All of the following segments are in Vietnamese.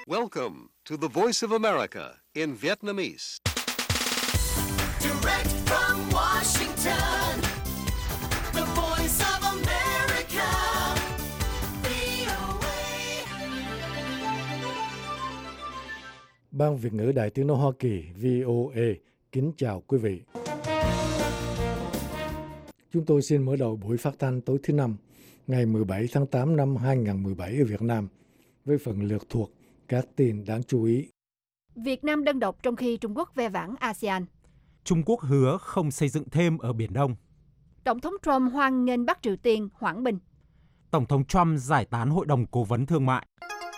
Welcome to the Voice of America in Vietnamese. Direct from Washington, the Voice of America, VOA. Ban Việt ngữ Đài Tiếng nói Hoa Kỳ VOA kính chào quý vị. Chúng tôi xin mở đầu buổi phát thanh tối thứ Năm, ngày 17 tháng 8 năm 2017 ở Việt Nam, với phần lược thuộc các tin đáng chú ý. Việt Nam đơn độc trong khi Trung Quốc ve vãn ASEAN. Trung Quốc hứa không xây dựng thêm ở Biển Đông. Tổng thống Trump hoan nghênh Bắc Triều Tiên hoãn binh. Tổng thống Trump giải tán Hội đồng Cố vấn Thương mại.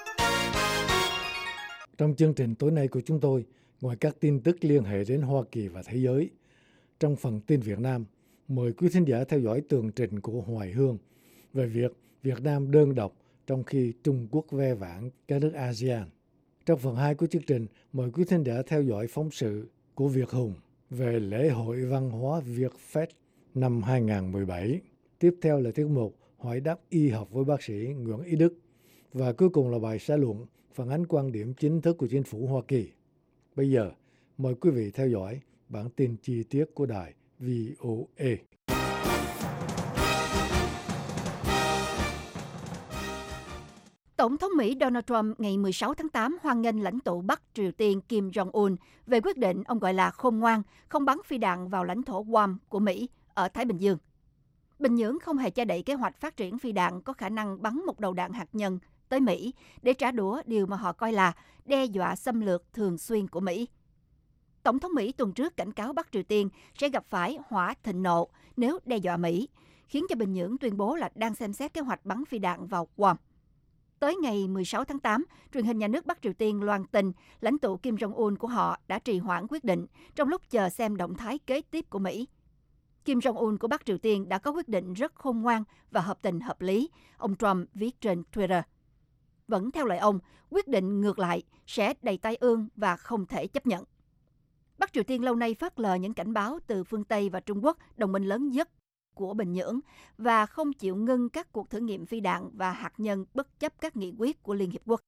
Trong chương trình tối nay của chúng tôi, ngoài các tin tức liên hệ đến Hoa Kỳ và thế giới, trong phần tin Việt Nam, mời quý thính giả theo dõi tường trình của Hoài Hương về việc Việt Nam đơn độc trong khi Trung Quốc ve vãn các nước ASEAN. Trong phần 2 của chương trình, mời quý thính giả theo dõi phóng sự của Việt Hùng về lễ hội văn hóa Việt Fest năm 2017. Tiếp theo là tiết mục hỏi đáp y học với bác sĩ Nguyễn Ý Đức. Và cuối cùng là bài xã luận phản ánh quan điểm chính thức của chính phủ Hoa Kỳ. Bây giờ, mời quý vị theo dõi bản tin chi tiết của đài VOA. Tổng thống Mỹ Donald Trump ngày 16 tháng 8 hoan nghênh lãnh tụ Bắc Triều Tiên Kim Jong-un về quyết định ông gọi là khôn ngoan không bắn phi đạn vào lãnh thổ Guam của Mỹ ở Thái Bình Dương. Bình Nhưỡng không hề che đậy kế hoạch phát triển phi đạn có khả năng bắn một đầu đạn hạt nhân tới Mỹ để trả đũa điều mà họ coi là đe dọa xâm lược thường xuyên của Mỹ. Tổng thống Mỹ tuần trước cảnh cáo Bắc Triều Tiên sẽ gặp phải hỏa thịnh nộ nếu đe dọa Mỹ, khiến cho Bình Nhưỡng tuyên bố là đang xem xét kế hoạch bắn phi đạn vào Guam. Tới ngày 16 tháng 8, truyền hình nhà nước Bắc Triều Tiên loan tin lãnh tụ Kim Jong-un của họ đã trì hoãn quyết định trong lúc chờ xem động thái kế tiếp của Mỹ. Kim Jong-un của Bắc Triều Tiên đã có quyết định rất khôn ngoan và hợp tình hợp lý, ông Trump viết trên Twitter. Vẫn theo lời ông, quyết định ngược lại sẽ đầy tai ương và không thể chấp nhận. Bắc Triều Tiên lâu nay phớt lờ những cảnh báo từ phương Tây và Trung Quốc, đồng minh lớn nhất của Bình Nhưỡng, và không chịu ngưng các cuộc thử nghiệm phi đạn và hạt nhân bất chấp các nghị quyết của Liên Hiệp Quốc.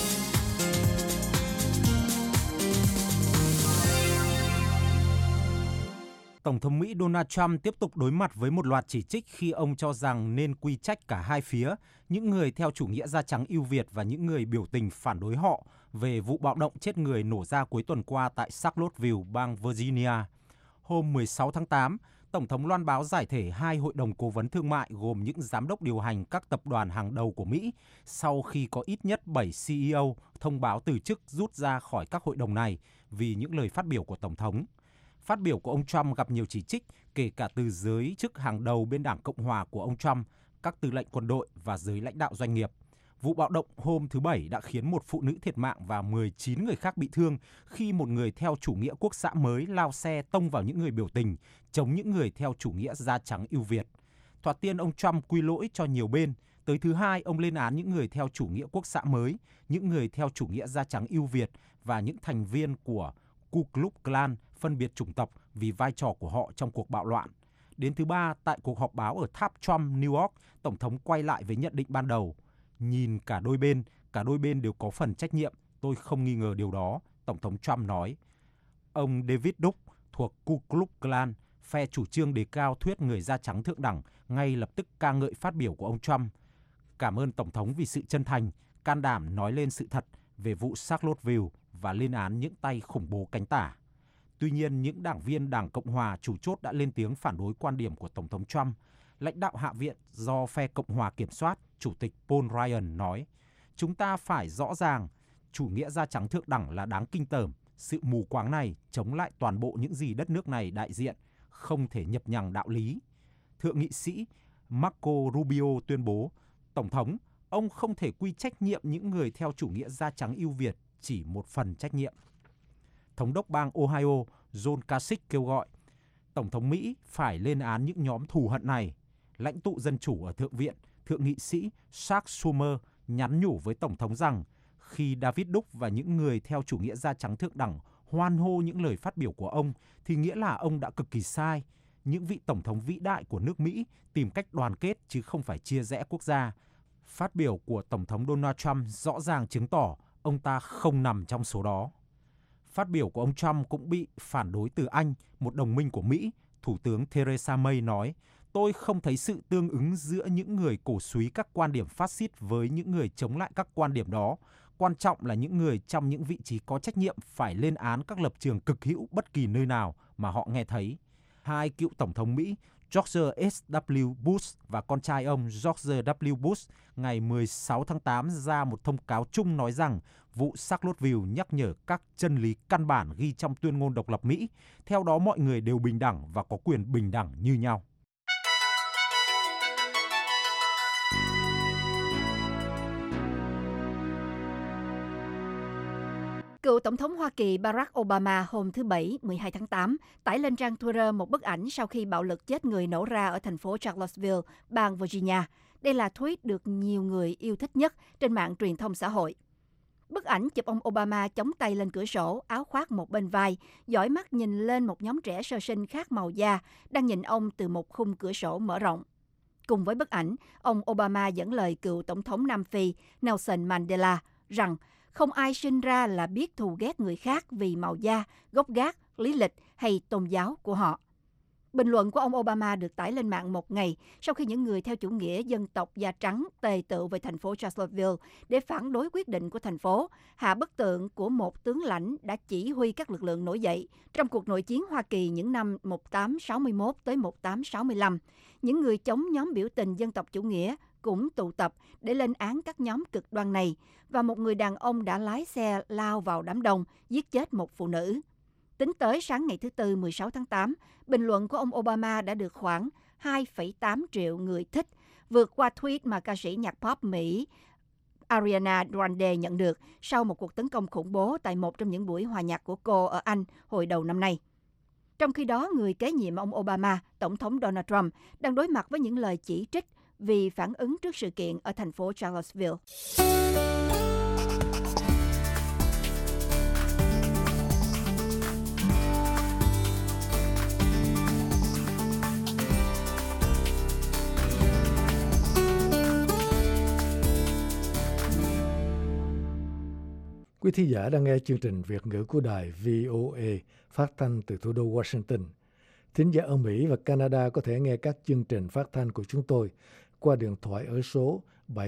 Tổng thống Mỹ Donald Trump tiếp tục đối mặt với một loạt chỉ trích khi ông cho rằng nên quy trách cả hai phía, những người theo chủ nghĩa da trắng ưu Việt và những người biểu tình phản đối họ, về vụ bạo động chết người nổ ra cuối tuần qua tại Charlottesville, bang Virginia. Hôm 16 tháng 8, Tổng thống loan báo giải thể hai hội đồng cố vấn thương mại gồm những giám đốc điều hành các tập đoàn hàng đầu của Mỹ sau khi có ít nhất 7 CEO thông báo từ chức rút ra khỏi các hội đồng này vì những lời phát biểu của Tổng thống. Phát biểu của ông Trump gặp nhiều chỉ trích, kể cả từ giới chức hàng đầu bên Đảng Cộng hòa của ông Trump, các tư lệnh quân đội và giới lãnh đạo doanh nghiệp. Vụ bạo động hôm thứ Bảy đã khiến một phụ nữ thiệt mạng và 19 người khác bị thương khi một người theo chủ nghĩa quốc xã mới lao xe tông vào những người biểu tình, chống những người theo chủ nghĩa da trắng ưu Việt. Thoạt tiên ông Trump quy lỗi cho nhiều bên. Tới thứ hai, ông lên án những người theo chủ nghĩa quốc xã mới, những người theo chủ nghĩa da trắng ưu Việt và những thành viên của Ku Klux Klan phân biệt chủng tộc vì vai trò của họ trong cuộc bạo loạn. Đến thứ ba, tại cuộc họp báo ở tháp Trump, New York, Tổng thống quay lại với nhận định ban đầu. Nhìn cả đôi bên đều có phần trách nhiệm, tôi không nghi ngờ điều đó, Tổng thống Trump nói. Ông David Duke thuộc Ku Klux Klan, phe chủ trương đề cao thuyết người da trắng thượng đẳng, ngay lập tức ca ngợi phát biểu của ông Trump. Cảm ơn Tổng thống vì sự chân thành, can đảm nói lên sự thật về vụ Charlottesville và lên án những tay khủng bố cánh tả. Tuy nhiên, những đảng viên Đảng Cộng hòa chủ chốt đã lên tiếng phản đối quan điểm của Tổng thống Trump. Lãnh đạo Hạ viện do phe Cộng hòa kiểm soát, Chủ tịch Paul Ryan nói, chúng ta phải rõ ràng, chủ nghĩa da trắng thượng đẳng là đáng kinh tởm. Sự mù quáng này chống lại toàn bộ những gì đất nước này đại diện, không thể nhập nhằng đạo lý. Thượng nghị sĩ Marco Rubio tuyên bố, Tổng thống, ông không thể quy trách nhiệm những người theo chủ nghĩa da trắng ưu Việt, chỉ một phần trách nhiệm. Thống đốc bang Ohio John Kasich kêu gọi, Tổng thống Mỹ phải lên án những nhóm thù hận này. Lãnh tụ Dân Chủ ở Thượng viện, Thượng nghị sĩ Chuck Schumer nhắn nhủ với Tổng thống rằng khi David Duke và những người theo chủ nghĩa da trắng thượng đẳng hoan hô những lời phát biểu của ông thì nghĩa là ông đã cực kỳ sai. Những vị Tổng thống vĩ đại của nước Mỹ tìm cách đoàn kết chứ không phải chia rẽ quốc gia. Phát biểu của Tổng thống Donald Trump rõ ràng chứng tỏ ông ta không nằm trong số đó. Phát biểu của ông Trump cũng bị phản đối từ Anh, một đồng minh của Mỹ. Thủ tướng Theresa May nói, tôi không thấy sự tương ứng giữa những người cổ súy các quan điểm phát xít với những người chống lại các quan điểm đó. Quan trọng là những người trong những vị trí có trách nhiệm phải lên án các lập trường cực hữu bất kỳ nơi nào mà họ nghe thấy. Hai cựu Tổng thống Mỹ George S.W. Bush và con trai ông George W. Bush ngày 16 tháng 8 ra một thông cáo chung nói rằng vụ Charlottesville nhắc nhở các chân lý căn bản ghi trong tuyên ngôn độc lập Mỹ. Theo đó mọi người đều bình đẳng và có quyền bình đẳng như nhau. Cựu Tổng thống Hoa Kỳ Barack Obama hôm thứ Bảy 12 tháng 8 tải lên trang Twitter một bức ảnh sau khi bạo lực chết người nổ ra ở thành phố Charlottesville, bang Virginia. Đây là tweet được nhiều người yêu thích nhất trên mạng truyền thông xã hội. Bức ảnh chụp ông Obama chống tay lên cửa sổ, áo khoác một bên vai, dõi mắt nhìn lên một nhóm trẻ sơ sinh khác màu da đang nhìn ông từ một khung cửa sổ mở rộng. Cùng với bức ảnh, ông Obama dẫn lời cựu Tổng thống Nam Phi Nelson Mandela rằng không ai sinh ra là biết thù ghét người khác vì màu da, gốc gác, lý lịch hay tôn giáo của họ. Bình luận của ông Obama được tải lên mạng một ngày sau khi những người theo chủ nghĩa dân tộc da trắng tề tựu về thành phố Charlottesville để phản đối quyết định của thành phố hạ bức tượng của một tướng lãnh đã chỉ huy các lực lượng nổi dậy trong cuộc nội chiến Hoa Kỳ những năm 1861 tới 1865. Những người chống nhóm biểu tình dân tộc chủ nghĩa cũng tụ tập để lên án các nhóm cực đoan này, và một người đàn ông đã lái xe lao vào đám đông, giết chết một phụ nữ. Tính tới sáng ngày thứ Tư 16 tháng 8, bình luận của ông Obama đã được khoảng 2,8 triệu người thích, vượt qua tweet mà ca sĩ nhạc pop Mỹ Ariana Grande nhận được sau một cuộc tấn công khủng bố tại một trong những buổi hòa nhạc của cô ở Anh hồi đầu năm nay. Trong khi đó, người kế nhiệm ông Obama, Tổng thống Donald Trump, đang đối mặt với những lời chỉ trích vì phản ứng trước sự kiện ở thành phố Charlottesville. Quý thính giả đang nghe chương trình Việt ngữ của đài VOA phát thanh từ thủ đô Washington. Thính giả ở Mỹ và Canada có thể nghe các chương trình phát thanh của chúng tôi qua điện thoại ở số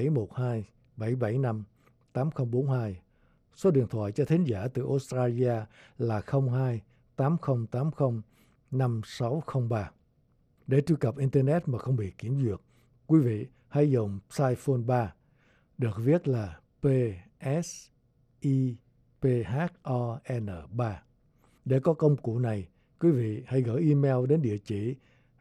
712-775-8042. Số điện thoại cho thính giả từ Australia là 02-8080-5603. Để truy cập Internet mà không bị kiểm duyệt, quý vị hãy dùng Psiphone 3, được viết là PSIPHON3. Để có công cụ này, quý vị hãy gửi email đến địa chỉ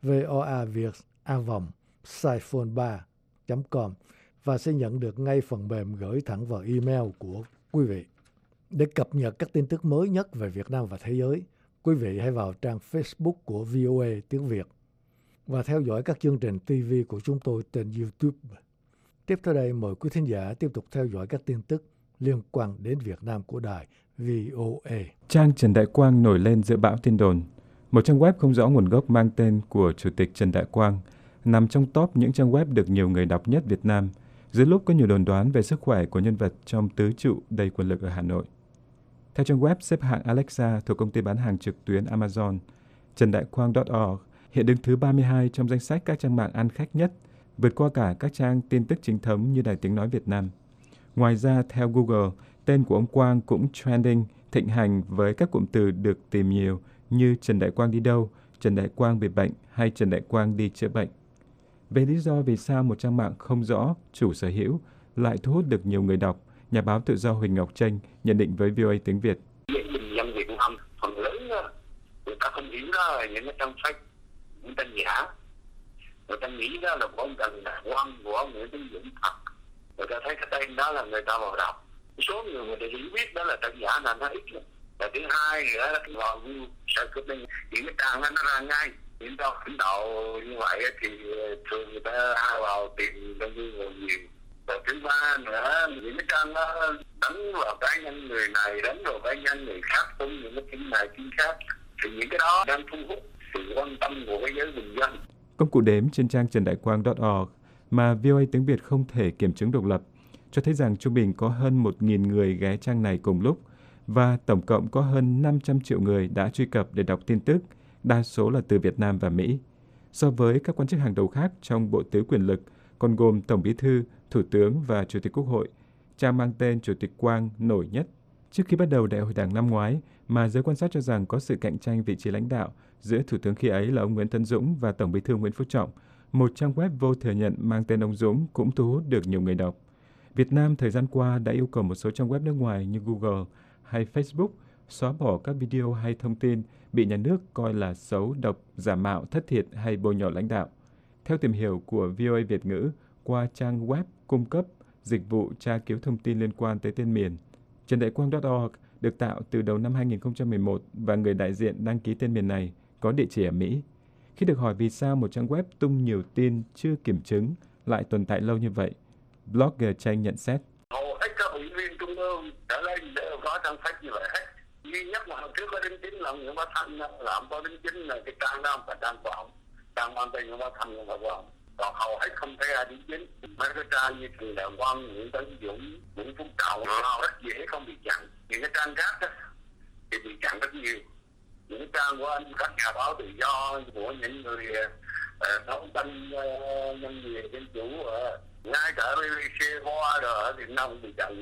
voaviet@psiphone3.com và sẽ nhận được ngay phần mềm gửi thẳng vào email của quý vị. Để cập nhật các tin tức mới nhất về Việt Nam và thế giới, quý vị hãy vào trang Facebook của VOA tiếng Việt và theo dõi các chương trình TV của chúng tôi trên YouTube. Tiếp theo đây, mời quý thính giả tiếp tục theo dõi các tin tức liên quan đến Việt Nam của đài VOA. Trang Trần Đại Quang nổi lên giữa bão tin đồn. Một trang web không rõ nguồn gốc mang tên của Chủ tịch Trần Đại Quang nằm trong top những trang web được nhiều người đọc nhất Việt Nam, giữa lúc có nhiều đồn đoán về sức khỏe của nhân vật trong tứ trụ đầy quyền lực ở Hà Nội. Theo trang web xếp hạng Alexa thuộc công ty bán hàng trực tuyến Amazon, trần-đại-quang.org hiện đứng thứ 32 trong danh sách các trang mạng ăn khách nhất, vượt qua cả các trang tin tức chính thống như Đài Tiếng Nói Việt Nam. Ngoài ra, theo Google, tên của ông Quang cũng trending, thịnh hành với các cụm từ được tìm nhiều như Trần Đại Quang đi đâu, Trần Đại Quang bị bệnh hay Trần Đại Quang đi chữa bệnh. Về lý do vì sao một trang mạng không rõ chủ sở hữu lại thu hút được nhiều người đọc, nhà báo tự do Huỳnh Ngọc Chênh nhận định với VOA tiếng Việt. Bình dân Việt Nam phần lớn người ta không hiểu đó là những cái trang sách, những tên giả. Người ta nghĩ đó là của ông Trần Đại Quang, của ông Nguyễn Tấn Dũng thật. Người ta thấy cái tên đó là người ta vào đọc. Số người ta hiểu biết đó là thật giả là nó ít lắm. Và thứ hai nữa là cái vào sẽ quyết định những cái trang đó nó ra ngay. Những cái lãnh đạo như vậy thì thường người ta vào tìm trong Google nhiều. Và thứ ba nữa, những cái trang đó đánh vào cá nhân người này, đánh vào cá nhân người khác, cũng những cái tin này tin khác. Thì những cái đó đang thu hút sự quan tâm của cái giới bình dân. Công cụ đếm trên trang trần-đại-quang.org mà VOA tiếng Việt không thể kiểm chứng độc lập cho thấy rằng trung bình có hơn 1.000 người ghé trang này cùng lúc và tổng cộng có hơn 500 triệu người đã truy cập để đọc tin tức, đa số là từ Việt Nam và Mỹ. So với các quan chức hàng đầu khác trong bộ tứ quyền lực, còn gồm Tổng Bí thư, Thủ tướng và Chủ tịch Quốc hội, trang mang tên Chủ tịch Quang nổi nhất. Trước khi bắt đầu Đại hội Đảng năm ngoái, mà giới quan sát cho rằng có sự cạnh tranh vị trí lãnh đạo giữa Thủ tướng khi ấy là ông Nguyễn Tấn Dũng và Tổng Bí thư Nguyễn Phú Trọng, một trang web vô thừa nhận mang tên ông Dũng cũng thu hút được nhiều người đọc. Việt Nam thời gian qua đã yêu cầu một số trang web nước ngoài như Google hay Facebook xóa bỏ các video hay thông tin bị nhà nước coi là xấu, độc, giả mạo, thất thiệt hay bôi nhọ lãnh đạo. Theo tìm hiểu của VOA Việt ngữ qua trang web cung cấp dịch vụ tra cứu thông tin liên quan tới tên miền, Trần Đại Quang.org được tạo từ đầu năm 2011 và người đại diện đăng ký tên miền này có địa chỉ ở Mỹ. Khi được hỏi vì sao một trang web tung nhiều tin chưa kiểm chứng lại tồn tại lâu như vậy, blogger Tranh nhận xét. Hầu hết các ủy viên trung ương trở lên đều có trang sách như vậy hết. Duy nhất mà hồi trước có đính chính là Nguyễn Bá Thanh làm có đính chính là cái trang đó và trang của ông. Trang mang tên Nguyễn Bá Thanh nhưng mà của ông. Còn hầu hết không thấy ai đính chính. Mấy cái trang như Trần Đại Quang, Nguyễn Tấn Dũng, Nguyễn Phú Trọng họ rất dễ không bị chặn. Những cái trang khác đó thì bị chặn rất nhiều. Những trang của anh, các nhà báo tự do của những người đấu tranh nhân quyền dân chủ ngay cả BBC Hoa rồi ở Việt Nam cũng bị chặn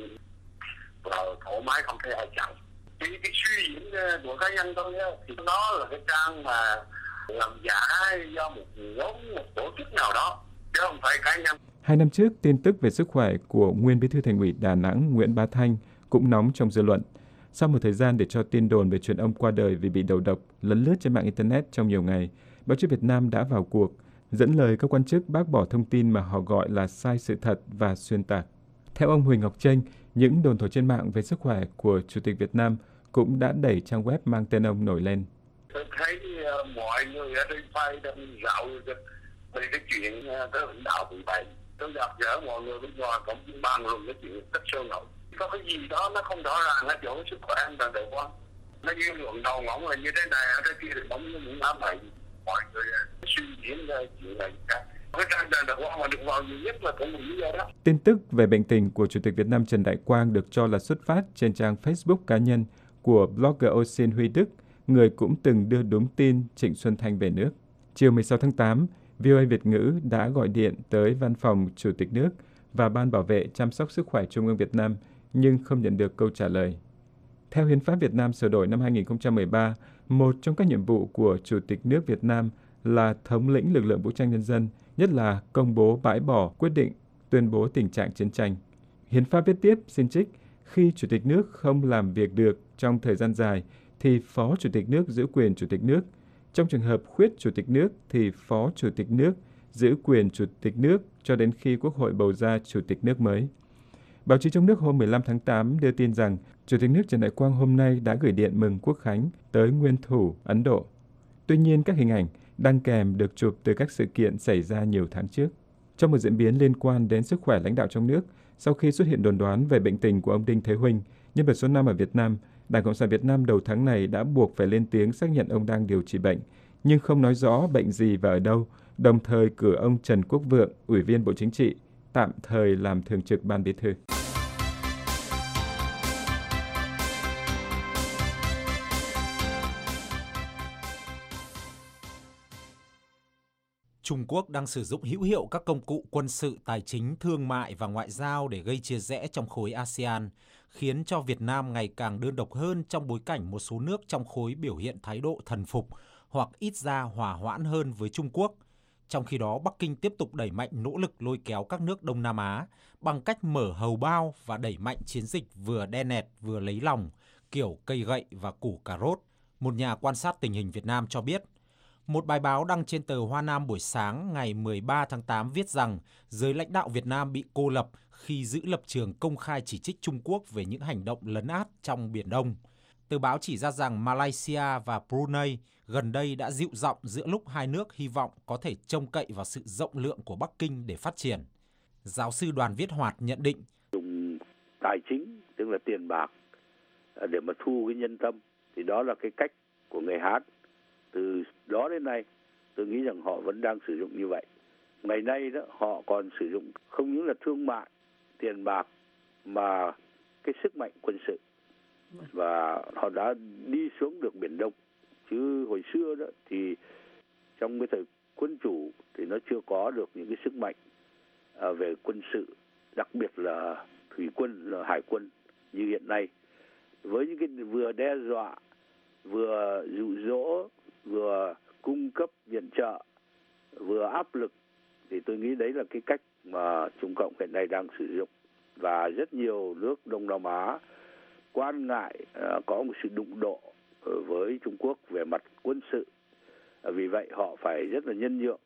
và thoải mái không thấy ai chặn. Cái suy diễn của cá nhân tôi thì nó là cái trang mà làm giả do một nhóm, một tổ chức nào đó chứ không phải cá nhân. 2 năm trước, tin tức về sức khỏe của nguyên Bí thư Thành ủy Đà Nẵng Nguyễn Bá Thanh cũng nóng trong dư luận. Sau một thời gian để cho tin đồn về chuyện ông qua đời vì bị đầu độc lấn lướt trên mạng Internet trong nhiều ngày, báo chí Việt Nam đã vào cuộc, dẫn lời các quan chức bác bỏ thông tin mà họ gọi là sai sự thật và xuyên tạc. Theo ông Huỳnh Ngọc Chênh, những đồn thổi trên mạng về sức khỏe của Chủ tịch Việt Nam cũng đã đẩy trang web mang tên ông nổi lên. Tôi thấy mọi người ở trên Facebook đang dạo về cái chuyện cái lãnh đạo bị bệnh. Tôi gặp gỡ mọi người bên ngoài cũng bàn luận cái chuyện rất sôi nổi. Có cái gì đó nó không rõ ràng ở chỗ sức khỏe anh Trần Đại Quang. Nó dư luận đầu ngỗng là như thế này, ở thế kia thì bỗng như những ám bệnh. Mọi người suy diễn ra chuyện này cả. Cái trang Trần Đại Quang mà được vào nhiều nhất là cũng một lý do đó. Tin tức về bệnh tình của Chủ tịch Việt Nam Trần Đại Quang được cho là xuất phát trên trang Facebook cá nhân của blogger Osin Huy Đức, người cũng từng đưa đúng tin Trịnh Xuân Thanh về nước. Chiều 16 tháng 8, VOA Việt ngữ đã gọi điện tới Văn phòng Chủ tịch nước và Ban Bảo vệ chăm sóc sức khỏe Trung ương Việt Nam, nhưng không nhận được câu trả lời. Theo Hiến pháp Việt Nam sửa đổi năm 2013, một trong các nhiệm vụ của Chủ tịch nước Việt Nam là thống lĩnh lực lượng vũ trang nhân dân, nhất là công bố bãi bỏ quyết định tuyên bố tình trạng chiến tranh. Hiến pháp viết tiếp, xin trích, khi Chủ tịch nước không làm việc được trong thời gian dài, thì Phó Chủ tịch nước giữ quyền Chủ tịch nước. Trong trường hợp khuyết Chủ tịch nước, thì Phó Chủ tịch nước giữ quyền Chủ tịch nước cho đến khi Quốc hội bầu ra Chủ tịch nước mới. Báo chí trong nước hôm 15 tháng 8 đưa tin rằng Chủ tịch nước Trần Đại Quang hôm nay đã gửi điện mừng Quốc khánh tới nguyên thủ Ấn Độ. Tuy nhiên, các hình ảnh đăng kèm được chụp từ các sự kiện xảy ra nhiều tháng trước. Trong một diễn biến liên quan đến sức khỏe lãnh đạo trong nước, sau khi xuất hiện đồn đoán về bệnh tình của ông Đinh Thế Huynh, nhân vật số 5 ở Việt Nam, Đảng Cộng sản Việt Nam đầu tháng này đã buộc phải lên tiếng xác nhận ông đang điều trị bệnh, nhưng không nói rõ bệnh gì và ở đâu, đồng thời cử ông Trần Quốc Vượng, Ủy viên Bộ Chính trị, tạm thời làm thường trực Ban Bí thư. Trung Quốc đang sử dụng hữu hiệu các công cụ quân sự, tài chính, thương mại và ngoại giao để gây chia rẽ trong khối ASEAN, khiến cho Việt Nam ngày càng đơn độc hơn trong bối cảnh một số nước trong khối biểu hiện thái độ thần phục hoặc ít ra hòa hoãn hơn với Trung Quốc. Trong khi đó, Bắc Kinh tiếp tục đẩy mạnh nỗ lực lôi kéo các nước Đông Nam Á bằng cách mở hầu bao và đẩy mạnh chiến dịch vừa đe nẹt vừa lấy lòng, kiểu cây gậy và củ cà rốt. Một nhà quan sát tình hình Việt Nam cho biết, một bài báo đăng trên tờ Hoa Nam buổi sáng ngày 13 tháng 8 viết rằng giới lãnh đạo Việt Nam bị cô lập khi giữ lập trường công khai chỉ trích Trung Quốc về những hành động lấn át trong Biển Đông. Tờ báo chỉ ra rằng Malaysia và Brunei gần đây đã dịu giọng giữa lúc hai nước hy vọng có thể trông cậy vào sự rộng lượng của Bắc Kinh để phát triển. Giáo sư Đoàn Viết Hoạt nhận định, dùng tài chính, tức là tiền bạc, để mà thu cái nhân tâm, thì đó là cái cách của người Hán. Từ đó đến nay, tôi nghĩ rằng họ vẫn đang sử dụng như vậy. Ngày nay đó, họ còn sử dụng không những là thương mại, tiền bạc, mà cái sức mạnh quân sự, và họ đã đi xuống được Biển Đông. Chứ hồi xưa đó thì trong cái thời quân chủ thì nó chưa có được những cái sức mạnh về quân sự, đặc biệt là thủy quân, là hải quân như hiện nay. Với những cái vừa đe dọa, vừa dụ dỗ, vừa cung cấp viện trợ, vừa áp lực, thì tôi nghĩ đấy là cái cách mà Trung Cộng hiện nay đang sử dụng. Và rất nhiều nước Đông Nam Á quan ngại có một sự đụng độ với Trung Quốc về mặt quân sự. Vì vậy họ phải rất là nhân nhượng.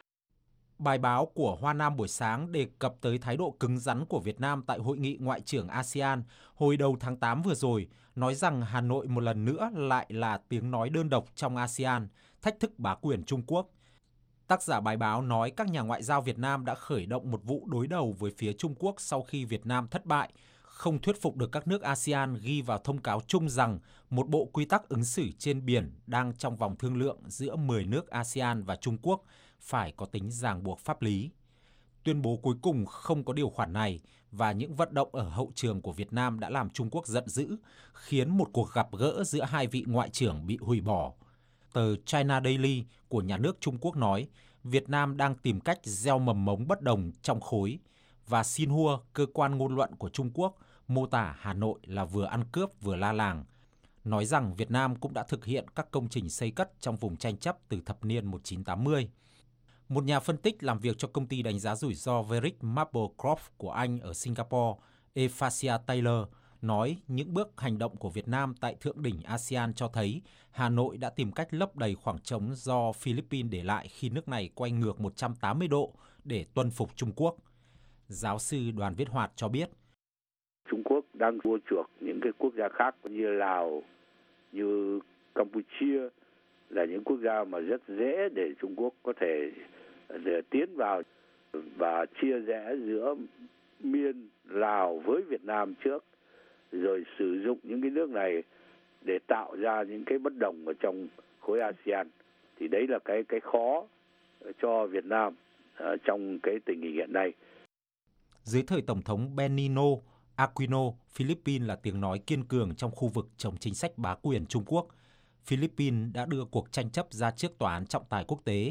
Bài báo của Hoa Nam buổi sáng đề cập tới thái độ cứng rắn của Việt Nam tại Hội nghị Ngoại trưởng ASEAN hồi đầu tháng 8 vừa rồi, nói rằng Hà Nội một lần nữa lại là tiếng nói đơn độc trong ASEAN, thách thức bá quyền Trung Quốc. Tác giả bài báo nói các nhà ngoại giao Việt Nam đã khởi động một vụ đối đầu với phía Trung Quốc sau khi Việt Nam thất bại, không thuyết phục được các nước ASEAN ghi vào thông cáo chung rằng một bộ quy tắc ứng xử trên biển đang trong vòng thương lượng giữa 10 nước ASEAN và Trung Quốc phải có tính ràng buộc pháp lý. Tuyên bố cuối cùng không có điều khoản này và những vận động ở hậu trường của Việt Nam đã làm Trung Quốc giận dữ, khiến một cuộc gặp gỡ giữa hai vị ngoại trưởng bị hủy bỏ. Tờ China Daily của nhà nước Trung Quốc nói Việt Nam đang tìm cách gieo mầm mống bất đồng trong khối, và Xinhua, cơ quan ngôn luận của Trung Quốc, mô tả Hà Nội là vừa ăn cướp vừa la làng, nói rằng Việt Nam cũng đã thực hiện các công trình xây cất trong vùng tranh chấp từ thập niên 1980. Một nhà phân tích làm việc cho công ty đánh giá rủi ro Verisk Maplecroft của Anh ở Singapore, Ephasia Taylor, nói những bước hành động của Việt Nam tại thượng đỉnh ASEAN cho thấy Hà Nội đã tìm cách lấp đầy khoảng trống do Philippines để lại khi nước này quay ngược 180 độ để tuân phục Trung Quốc. Giáo sư Đoàn Viết Hoạt cho biết, Trung Quốc đang mua chuộc những cái quốc gia khác như Lào, như Campuchia, là những quốc gia mà rất dễ để Trung Quốc có thể để tiến vào và chia rẽ giữa Miên, Lào với Việt Nam trước, rồi sử dụng những cái nước này để tạo ra những cái bất đồng ở trong khối ASEAN. Thì đấy là cái khó cho Việt Nam trong cái tình hình hiện nay. Dưới thời Tổng thống Benigno Aquino, Philippines là tiếng nói kiên cường trong khu vực chống chính sách bá quyền Trung Quốc. Philippines đã đưa cuộc tranh chấp ra trước Tòa án trọng tài quốc tế,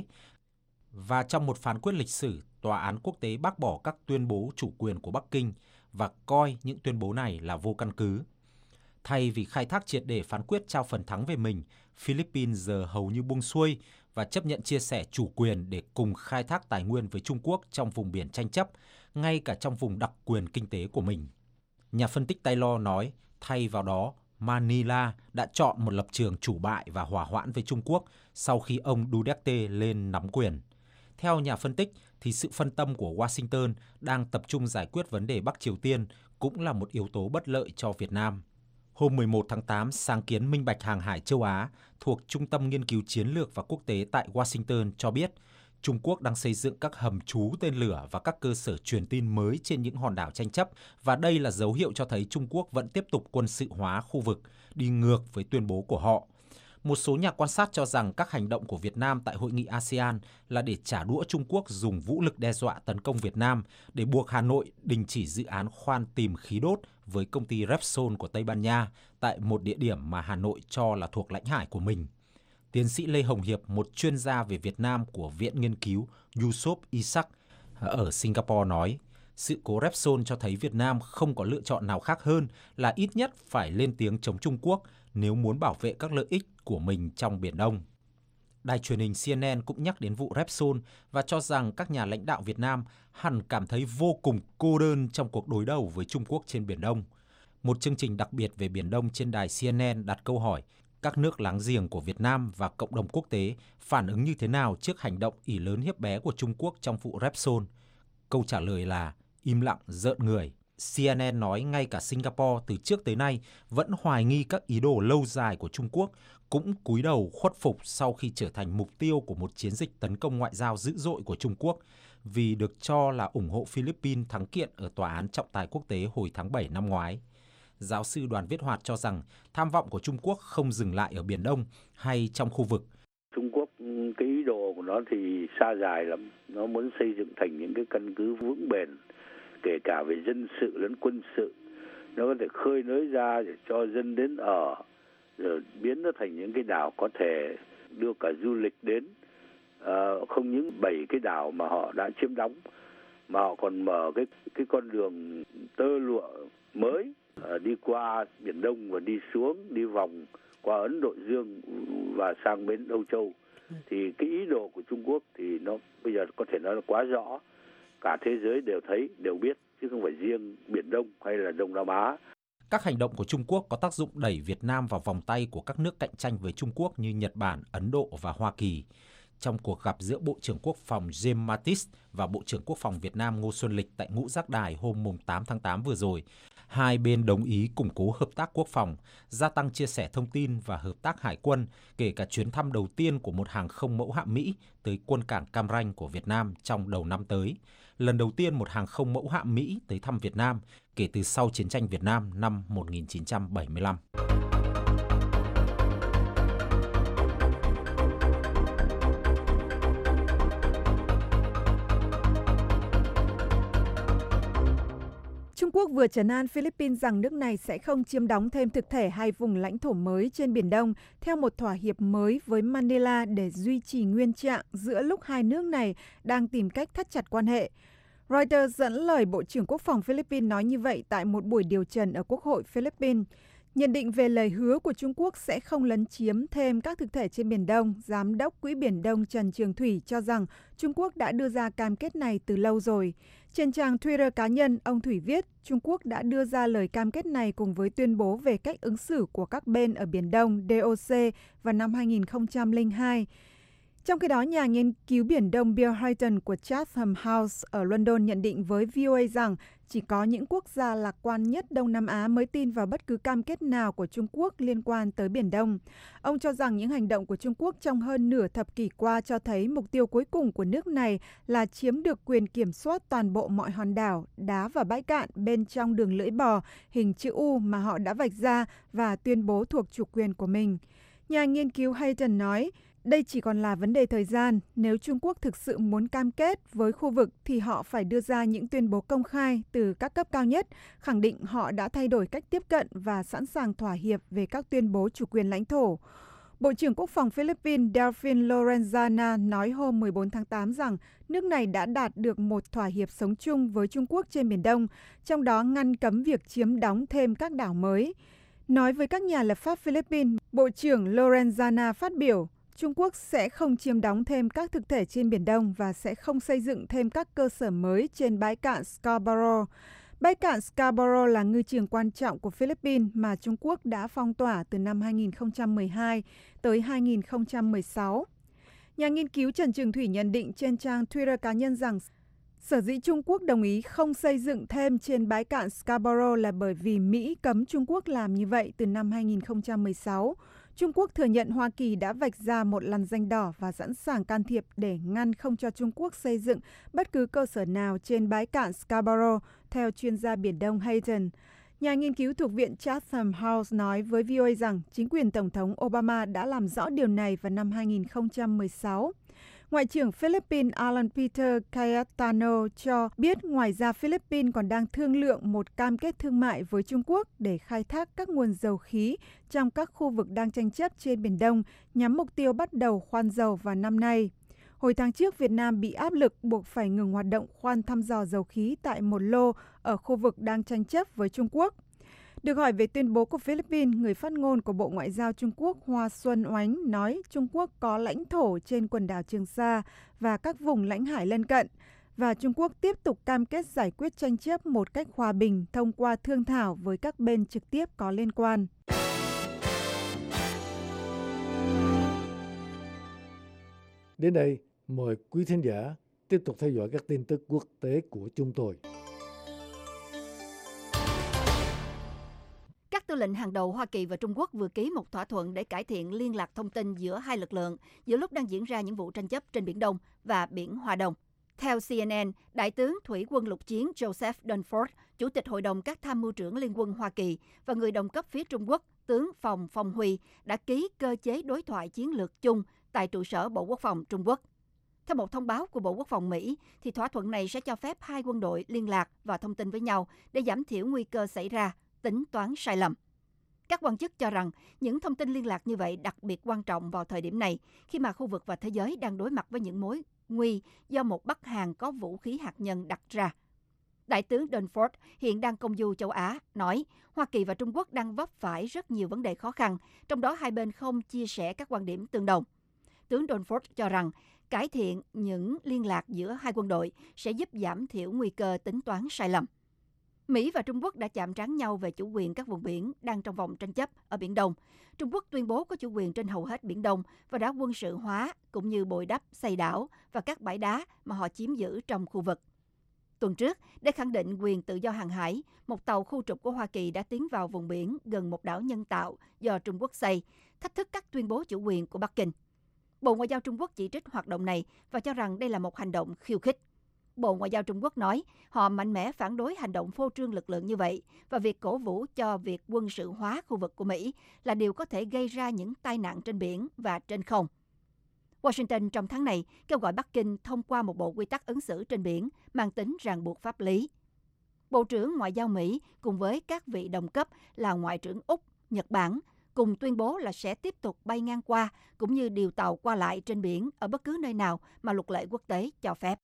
và trong một phán quyết lịch sử, Tòa án quốc tế bác bỏ các tuyên bố chủ quyền của Bắc Kinh và coi những tuyên bố này là vô căn cứ. Thay vì khai thác triệt để phán quyết trao phần thắng về mình, Philippines giờ hầu như buông xuôi và chấp nhận chia sẻ chủ quyền để cùng khai thác tài nguyên với Trung Quốc trong vùng biển tranh chấp, ngay cả trong vùng đặc quyền kinh tế của mình. Nhà phân tích Taylor nói, thay vào đó, Manila đã chọn một lập trường chủ bại và hòa hoãn với Trung Quốc sau khi ông Duterte lên nắm quyền. Theo nhà phân tích, thì sự phân tâm của Washington đang tập trung giải quyết vấn đề Bắc Triều Tiên cũng là một yếu tố bất lợi cho Việt Nam. Hôm 11 tháng 8, sáng kiến Minh bạch hàng hải châu Á thuộc Trung tâm Nghiên cứu Chiến lược và Quốc tế tại Washington cho biết Trung Quốc đang xây dựng các hầm trú tên lửa và các cơ sở truyền tin mới trên những hòn đảo tranh chấp, và đây là dấu hiệu cho thấy Trung Quốc vẫn tiếp tục quân sự hóa khu vực, đi ngược với tuyên bố của họ. Một số nhà quan sát cho rằng các hành động của Việt Nam tại hội nghị ASEAN là để trả đũa Trung Quốc dùng vũ lực đe dọa tấn công Việt Nam để buộc Hà Nội đình chỉ dự án khoan tìm khí đốt với công ty Repsol của Tây Ban Nha tại một địa điểm mà Hà Nội cho là thuộc lãnh hải của mình. Tiến sĩ Lê Hồng Hiệp, một chuyên gia về Việt Nam của Viện Nghiên cứu Yusof Ishak ở Singapore nói, sự cố Repsol cho thấy Việt Nam không có lựa chọn nào khác hơn là ít nhất phải lên tiếng chống Trung Quốc nếu muốn bảo vệ các lợi ích của mình trong Biển Đông. Đài truyền hình CNN cũng nhắc đến vụ Repsol và cho rằng các nhà lãnh đạo Việt Nam hẳn cảm thấy vô cùng cô đơn trong cuộc đối đầu với Trung Quốc trên Biển Đông. Một chương trình đặc biệt về Biển Đông trên đài CNN đặt câu hỏi các nước láng giềng của Việt Nam và cộng đồng quốc tế phản ứng như thế nào trước hành động ỷ lớn hiếp bé của Trung Quốc trong vụ Repsol. Câu trả lời là im lặng rợn người. CNN nói ngay cả Singapore từ trước tới nay vẫn hoài nghi các ý đồ lâu dài của Trung Quốc, cũng cúi đầu khuất phục sau khi trở thành mục tiêu của một chiến dịch tấn công ngoại giao dữ dội của Trung Quốc, vì được cho là ủng hộ Philippines thắng kiện ở Tòa án trọng tài quốc tế hồi tháng 7 năm ngoái. Giáo sư Đoàn Viết Hoạt cho rằng tham vọng của Trung Quốc không dừng lại ở Biển Đông hay trong khu vực. Trung Quốc, cái ý đồ của nó thì xa dài lắm. Nó muốn xây dựng thành những cái căn cứ vững bền kể cả về dân sự lẫn quân sự. Nó có thể khơi nới ra để cho dân đến ở, rồi biến nó thành những cái đảo có thể đưa cả du lịch đến. Không những 7 cái đảo mà họ đã chiếm đóng, mà họ còn mở cái con đường tơ lụa mới đi qua Biển Đông và đi xuống, đi vòng qua Ấn Độ Dương và sang bên Âu Châu. Thì cái ý đồ của Trung Quốc thì nó bây giờ có thể nói là quá rõ, cả thế giới đều thấy, đều biết, chứ không phải riêng Biển Đông hay là Đông Nam Á. Các hành động của Trung Quốc có tác dụng đẩy Việt Nam vào vòng tay của các nước cạnh tranh với Trung Quốc như Nhật Bản, Ấn Độ và Hoa Kỳ. Trong cuộc gặp giữa Bộ trưởng Quốc phòng James Mattis và Bộ trưởng Quốc phòng Việt Nam Ngô Xuân Lịch tại Ngũ Giác Đài hôm 8 tháng 8 vừa rồi, hai bên đồng ý củng cố hợp tác quốc phòng, gia tăng chia sẻ thông tin và hợp tác hải quân, kể cả chuyến thăm đầu tiên của một hàng không mẫu hạm Mỹ tới quân cảng Cam Ranh của Việt Nam trong đầu năm tới. Lần đầu tiên một hàng không mẫu hạm Mỹ tới thăm Việt Nam kể từ sau chiến tranh Việt Nam năm 1975. Trung Quốc vừa trấn an Philippines rằng nước này sẽ không chiếm đóng thêm thực thể hay vùng lãnh thổ mới trên Biển Đông theo một thỏa hiệp mới với Manila để duy trì nguyên trạng giữa lúc hai nước này đang tìm cách thắt chặt quan hệ. Reuters dẫn lời Bộ trưởng Quốc phòng Philippines nói như vậy tại một buổi điều trần ở Quốc hội Philippines. Nhận định về lời hứa của Trung Quốc sẽ không lấn chiếm thêm các thực thể trên Biển Đông, Giám đốc Quỹ Biển Đông Trần Trường Thủy cho rằng Trung Quốc đã đưa ra cam kết này từ lâu rồi. Trên trang Twitter cá nhân, ông Thủy viết Trung Quốc đã đưa ra lời cam kết này cùng với tuyên bố về cách ứng xử của các bên ở Biển Đông DOC vào năm 2002. Trong khi đó, nhà nghiên cứu Biển Đông Bill Hayton của Chatham House ở London nhận định với VOA rằng chỉ có những quốc gia lạc quan nhất Đông Nam Á mới tin vào bất cứ cam kết nào của Trung Quốc liên quan tới Biển Đông. Ông cho rằng những hành động của Trung Quốc trong hơn nửa thập kỷ qua cho thấy mục tiêu cuối cùng của nước này là chiếm được quyền kiểm soát toàn bộ mọi hòn đảo, đá và bãi cạn bên trong đường lưỡi bò hình chữ U mà họ đã vạch ra và tuyên bố thuộc chủ quyền của mình. Nhà nghiên cứu Hayton nói, đây chỉ còn là vấn đề thời gian. Nếu Trung Quốc thực sự muốn cam kết với khu vực thì họ phải đưa ra những tuyên bố công khai từ các cấp cao nhất, khẳng định họ đã thay đổi cách tiếp cận và sẵn sàng thỏa hiệp về các tuyên bố chủ quyền lãnh thổ. Bộ trưởng Quốc phòng Philippines Delfin Lorenzana nói hôm 14 tháng 8 rằng nước này đã đạt được một thỏa hiệp sống chung với Trung Quốc trên Biển Đông, trong đó ngăn cấm việc chiếm đóng thêm các đảo mới. Nói với các nhà lập pháp Philippines, Bộ trưởng Lorenzana phát biểu, Trung Quốc sẽ không chiếm đóng thêm các thực thể trên Biển Đông và sẽ không xây dựng thêm các cơ sở mới trên bãi cạn Scarborough. Bãi cạn Scarborough là ngư trường quan trọng của Philippines mà Trung Quốc đã phong tỏa từ năm 2012 tới 2016. Nhà nghiên cứu Trần Trường Thủy nhận định trên trang Twitter cá nhân rằng sở dĩ Trung Quốc đồng ý không xây dựng thêm trên bãi cạn Scarborough là bởi vì Mỹ cấm Trung Quốc làm như vậy từ năm 2016. Trung Quốc thừa nhận Hoa Kỳ đã vạch ra một lằn ranh đỏ và sẵn sàng can thiệp để ngăn không cho Trung Quốc xây dựng bất cứ cơ sở nào trên bãi cạn Scarborough, theo chuyên gia Biển Đông Hayton. Nhà nghiên cứu thuộc Viện Chatham House nói với VOA rằng chính quyền Tổng thống Obama đã làm rõ điều này vào năm 2016. Ngoại trưởng Philippines Alan Peter Cayetano cho biết ngoài ra Philippines còn đang thương lượng một cam kết thương mại với Trung Quốc để khai thác các nguồn dầu khí trong các khu vực đang tranh chấp trên Biển Đông nhằm mục tiêu bắt đầu khoan dầu vào năm nay. Hồi tháng trước, Việt Nam bị áp lực buộc phải ngừng hoạt động khoan thăm dò dầu khí tại một lô ở khu vực đang tranh chấp với Trung Quốc. Được hỏi về tuyên bố của Philippines, người phát ngôn của Bộ Ngoại giao Trung Quốc Hoa Xuân Oánh nói Trung Quốc có lãnh thổ trên quần đảo Trường Sa và các vùng lãnh hải lân cận, và Trung Quốc tiếp tục cam kết giải quyết tranh chấp một cách hòa bình thông qua thương thảo với các bên trực tiếp có liên quan. Đến đây, mời quý thính giả tiếp tục theo dõi các tin tức quốc tế của chúng tôi. Các tư lệnh hàng đầu Hoa Kỳ và Trung Quốc vừa ký một thỏa thuận để cải thiện liên lạc thông tin giữa hai lực lượng giữa lúc đang diễn ra những vụ tranh chấp trên Biển Đông và Biển Hoa Đông. Theo CNN, Đại tướng Thủy quân lục chiến Joseph Dunford, Chủ tịch Hội đồng các tham mưu trưởng Liên quân Hoa Kỳ và người đồng cấp phía Trung Quốc, tướng Phòng Phong Huy, đã ký cơ chế đối thoại chiến lược chung tại trụ sở Bộ Quốc phòng Trung Quốc. Theo một thông báo của Bộ Quốc phòng Mỹ, thì thỏa thuận này sẽ cho phép hai quân đội liên lạc và thông tin với nhau để giảm thiểu nguy cơ xảy ra tính toán sai lầm. Các quan chức cho rằng những thông tin liên lạc như vậy đặc biệt quan trọng vào thời điểm này, khi mà khu vực và thế giới đang đối mặt với những mối nguy do một Bắc Hàn có vũ khí hạt nhân đặt ra. Đại tướng Dunford hiện đang công du châu Á, nói Hoa Kỳ và Trung Quốc đang vấp phải rất nhiều vấn đề khó khăn, trong đó hai bên không chia sẻ các quan điểm tương đồng. Tướng Dunford cho rằng cải thiện những liên lạc giữa hai quân đội sẽ giúp giảm thiểu nguy cơ tính toán sai lầm. Mỹ và Trung Quốc đã chạm trán nhau về chủ quyền các vùng biển đang trong vòng tranh chấp ở Biển Đông. Trung Quốc tuyên bố có chủ quyền trên hầu hết Biển Đông và đã quân sự hóa cũng như bồi đắp, xây đảo và các bãi đá mà họ chiếm giữ trong khu vực. Tuần trước, để khẳng định quyền tự do hàng hải, một tàu khu trục của Hoa Kỳ đã tiến vào vùng biển gần một đảo nhân tạo do Trung Quốc xây, thách thức các tuyên bố chủ quyền của Bắc Kinh. Bộ Ngoại giao Trung Quốc chỉ trích hoạt động này và cho rằng đây là một hành động khiêu khích. Bộ Ngoại giao Trung Quốc nói họ mạnh mẽ phản đối hành động phô trương lực lượng như vậy và việc cổ vũ cho việc quân sự hóa khu vực của Mỹ là điều có thể gây ra những tai nạn trên biển và trên không. Washington trong tháng này kêu gọi Bắc Kinh thông qua một bộ quy tắc ứng xử trên biển mang tính ràng buộc pháp lý. Bộ trưởng Ngoại giao Mỹ cùng với các vị đồng cấp là Ngoại trưởng Úc, Nhật Bản cùng tuyên bố là sẽ tiếp tục bay ngang qua cũng như điều tàu qua lại trên biển ở bất cứ nơi nào mà luật lệ quốc tế cho phép.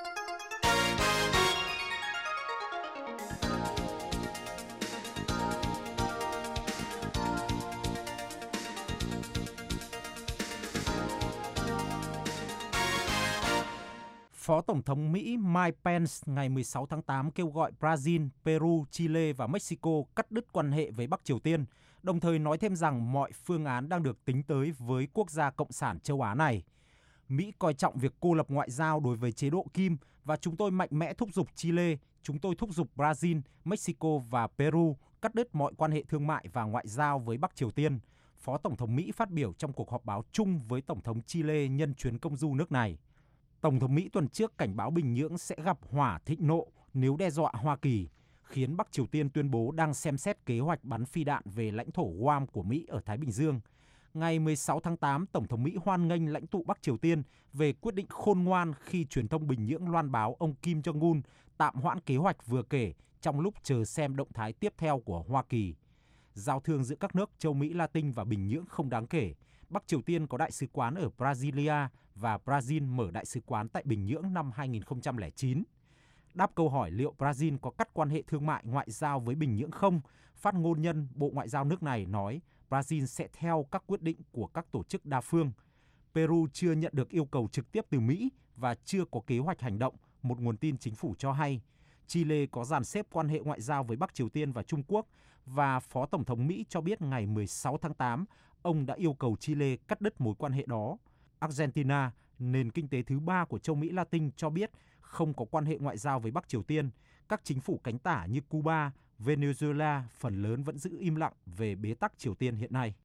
Phó Tổng thống Mỹ Mike Pence ngày 16 tháng 8 kêu gọi Brazil, Peru, Chile và Mexico cắt đứt quan hệ với Bắc Triều Tiên, đồng thời nói thêm rằng mọi phương án đang được tính tới với quốc gia cộng sản châu Á này. Mỹ coi trọng việc cô lập ngoại giao đối với chế độ Kim và chúng tôi mạnh mẽ thúc giục Chile, chúng tôi thúc giục Brazil, Mexico và Peru cắt đứt mọi quan hệ thương mại và ngoại giao với Bắc Triều Tiên. Phó Tổng thống Mỹ phát biểu trong cuộc họp báo chung với Tổng thống Chile nhân chuyến công du nước này. Tổng thống Mỹ tuần trước cảnh báo Bình Nhưỡng sẽ gặp hỏa thịnh nộ nếu đe dọa Hoa Kỳ, khiến Bắc Triều Tiên tuyên bố đang xem xét kế hoạch bắn phi đạn về lãnh thổ Guam của Mỹ ở Thái Bình Dương. Ngày 16 tháng 8, Tổng thống Mỹ hoan nghênh lãnh tụ Bắc Triều Tiên về quyết định khôn ngoan khi truyền thông Bình Nhưỡng loan báo ông Kim Jong-un tạm hoãn kế hoạch vừa kể trong lúc chờ xem động thái tiếp theo của Hoa Kỳ. Giao thương giữa các nước châu Mỹ Latin và Bình Nhưỡng không đáng kể. Bắc Triều Tiên có đại sứ quán ở Brasilia và Brazil mở đại sứ quán tại Bình Nhưỡng năm 2009. Đáp câu hỏi liệu Brazil có cắt quan hệ thương mại ngoại giao với Bình Nhưỡng không, phát ngôn nhân Bộ Ngoại giao nước này nói Brazil sẽ theo các quyết định của các tổ chức đa phương. Peru chưa nhận được yêu cầu trực tiếp từ Mỹ và chưa có kế hoạch hành động, một nguồn tin chính phủ cho hay. Chile có dàn xếp quan hệ ngoại giao với Bắc Triều Tiên và Trung Quốc và Phó Tổng thống Mỹ cho biết ngày 16 tháng 8, ông đã yêu cầu Chile cắt đứt mối quan hệ đó. Argentina, nền kinh tế thứ ba của châu Mỹ Latin cho biết không có quan hệ ngoại giao với Bắc Triều Tiên. Các chính phủ cánh tả như Cuba, Venezuela phần lớn vẫn giữ im lặng về bế tắc Triều Tiên hiện nay.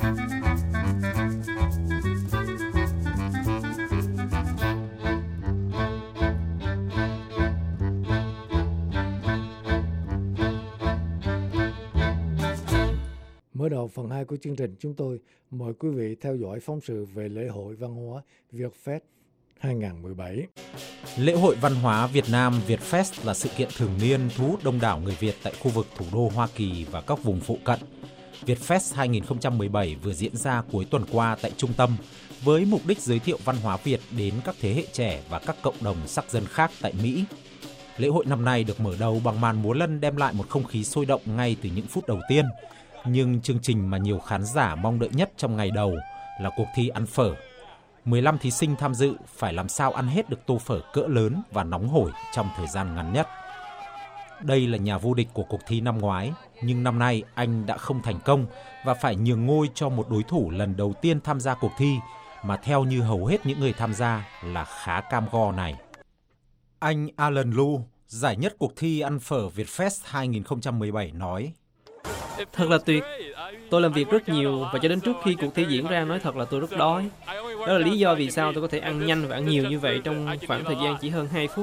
Mở đầu phần 2 của chương trình, chúng tôi mời quý vị theo dõi phóng sự về lễ hội văn hóa Vietfest 2017. Lễ hội văn hóa Việt Nam Vietfest là sự kiện thường niên thu hút đông đảo người Việt tại khu vực thủ đô Hoa Kỳ và các vùng phụ cận. Vietfest 2017 vừa diễn ra cuối tuần qua tại trung tâm với mục đích giới thiệu văn hóa Việt đến các thế hệ trẻ và các cộng đồng sắc dân khác tại Mỹ. Lễ hội năm nay được mở đầu bằng màn múa lân đem lại một không khí sôi động ngay từ những phút đầu tiên. Nhưng chương trình mà nhiều khán giả mong đợi nhất trong ngày đầu là cuộc thi ăn phở. 15 thí sinh tham dự phải làm sao ăn hết được tô phở cỡ lớn và nóng hổi trong thời gian ngắn nhất. Đây là nhà vô địch của cuộc thi năm ngoái, nhưng năm nay anh đã không thành công và phải nhường ngôi cho một đối thủ lần đầu tiên tham gia cuộc thi mà theo như hầu hết những người tham gia là khá cam go này. Anh Alan Lu, giải nhất cuộc thi ăn phở Vietfest 2017 nói: Thật là tuyệt. Tôi làm việc rất nhiều và cho đến trước khi cuộc thi diễn ra nói thật là tôi rất đói. Đó là lý do vì sao tôi có thể ăn nhanh và ăn nhiều như vậy trong khoảng thời gian chỉ hơn 2 phút.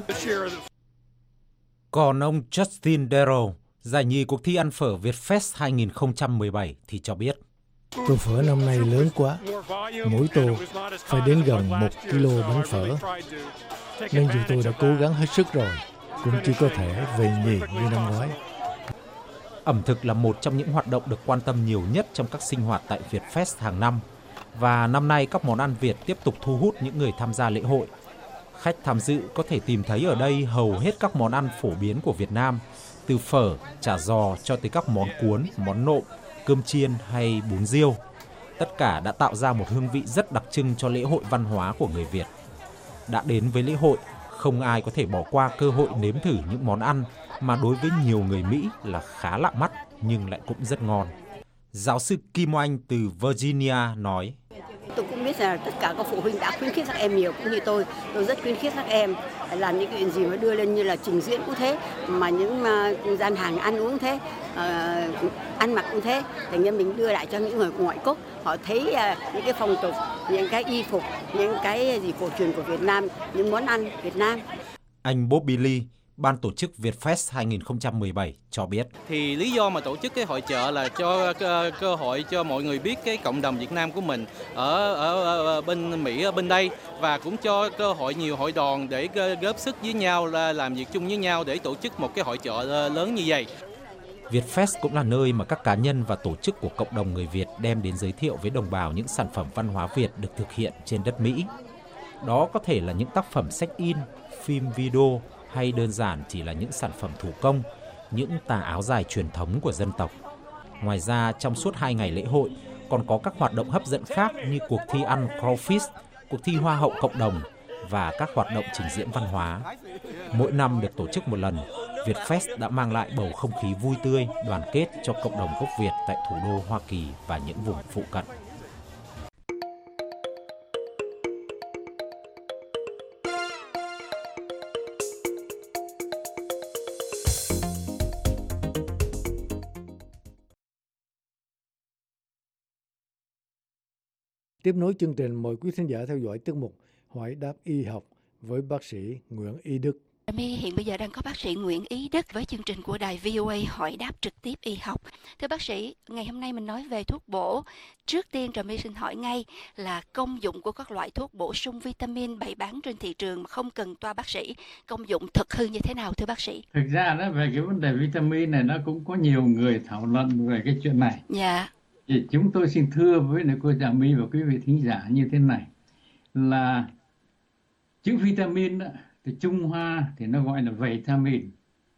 Còn ông Justin Darrow, giải nhì cuộc thi ăn phở Vietfest 2017 thì cho biết: Tô phở năm nay lớn quá, mỗi tô phải đến gần 1 kg bánh phở, nên dù tôi đã cố gắng hết sức rồi, cũng chỉ có thể về nhì như năm ngoái. Ẩm thực là một trong những hoạt động được quan tâm nhiều nhất trong các sinh hoạt tại Vietfest hàng năm. Và năm nay các món ăn Việt tiếp tục thu hút những người tham gia lễ hội. Khách tham dự có thể tìm thấy ở đây hầu hết các món ăn phổ biến của Việt Nam, từ phở, chả giò cho tới các món cuốn, món nộm, cơm chiên hay bún riêu. Tất cả đã tạo ra một hương vị rất đặc trưng cho lễ hội văn hóa của người Việt. Đã đến với lễ hội, không ai có thể bỏ qua cơ hội nếm thử những món ăn mà đối với nhiều người Mỹ là khá lạ mắt nhưng lại cũng rất ngon. Giáo sư Kim Oanh từ Virginia nói: Tôi cũng biết là tất cả các phụ huynh đã khuyến khích các em nhiều, cũng như tôi rất khuyến khích các em làm những chuyện gì mà đưa lên như là trình diễn cũng thế, mà những gian hàng ăn uống thế, ăn mặc cũng thế. Thành ra mình đưa lại cho những người ngoại quốc, họ thấy những cái phong tục, những cái y phục, những cái gì cổ truyền của Việt Nam, những món ăn Việt Nam. Anh Bobby Lee, ban tổ chức Vietfest 2017 cho biết. Thì lý do mà tổ chức cái hội chợ là cho cơ hội cho mọi người biết cái cộng đồng Việt Nam của mình ở bên Mỹ ở bên đây, và cũng cho cơ hội nhiều hội đoàn để góp sức với nhau, làm việc chung với nhau để tổ chức một cái hội chợ lớn như vậy. Vietfest cũng là nơi mà các cá nhân và tổ chức của cộng đồng người Việt đem đến giới thiệu với đồng bào những sản phẩm văn hóa Việt được thực hiện trên đất Mỹ. Đó có thể là những tác phẩm sách in, phim video hay đơn giản chỉ là những sản phẩm thủ công, những tà áo dài truyền thống của dân tộc. Ngoài ra, trong suốt 2 ngày lễ hội còn có các hoạt động hấp dẫn khác như cuộc thi ăn crawfish, cuộc thi hoa hậu cộng đồng và các hoạt động trình diễn văn hóa. Mỗi năm được tổ chức một lần, Vietfest đã mang lại bầu không khí vui tươi, đoàn kết cho cộng đồng gốc Việt tại thủ đô Hoa Kỳ và những vùng phụ cận. Tiếp nối chương trình, mời quý thính giả theo dõi tiết mục Hỏi đáp y học với bác sĩ Nguyễn Ý Đức. Hiện bây giờ đang có bác sĩ Nguyễn Ý Đức với chương trình của đài VOA Hỏi đáp trực tiếp y học. Thưa bác sĩ, ngày hôm nay mình nói về thuốc bổ. Trước tiên Trà My xin hỏi ngay là công dụng của các loại thuốc bổ sung vitamin bày bán trên thị trường mà không cần toa bác sĩ, công dụng thực hư như thế nào thưa bác sĩ? Thực ra đó, về cái vấn đề vitamin này nó cũng có nhiều người thảo luận về cái chuyện này. Dạ. Thì chúng tôi xin thưa với cô Trà My và quý vị thính giả như thế này, là chữ vitamin đó, thì Trung Hoa thì nó gọi là vitamin.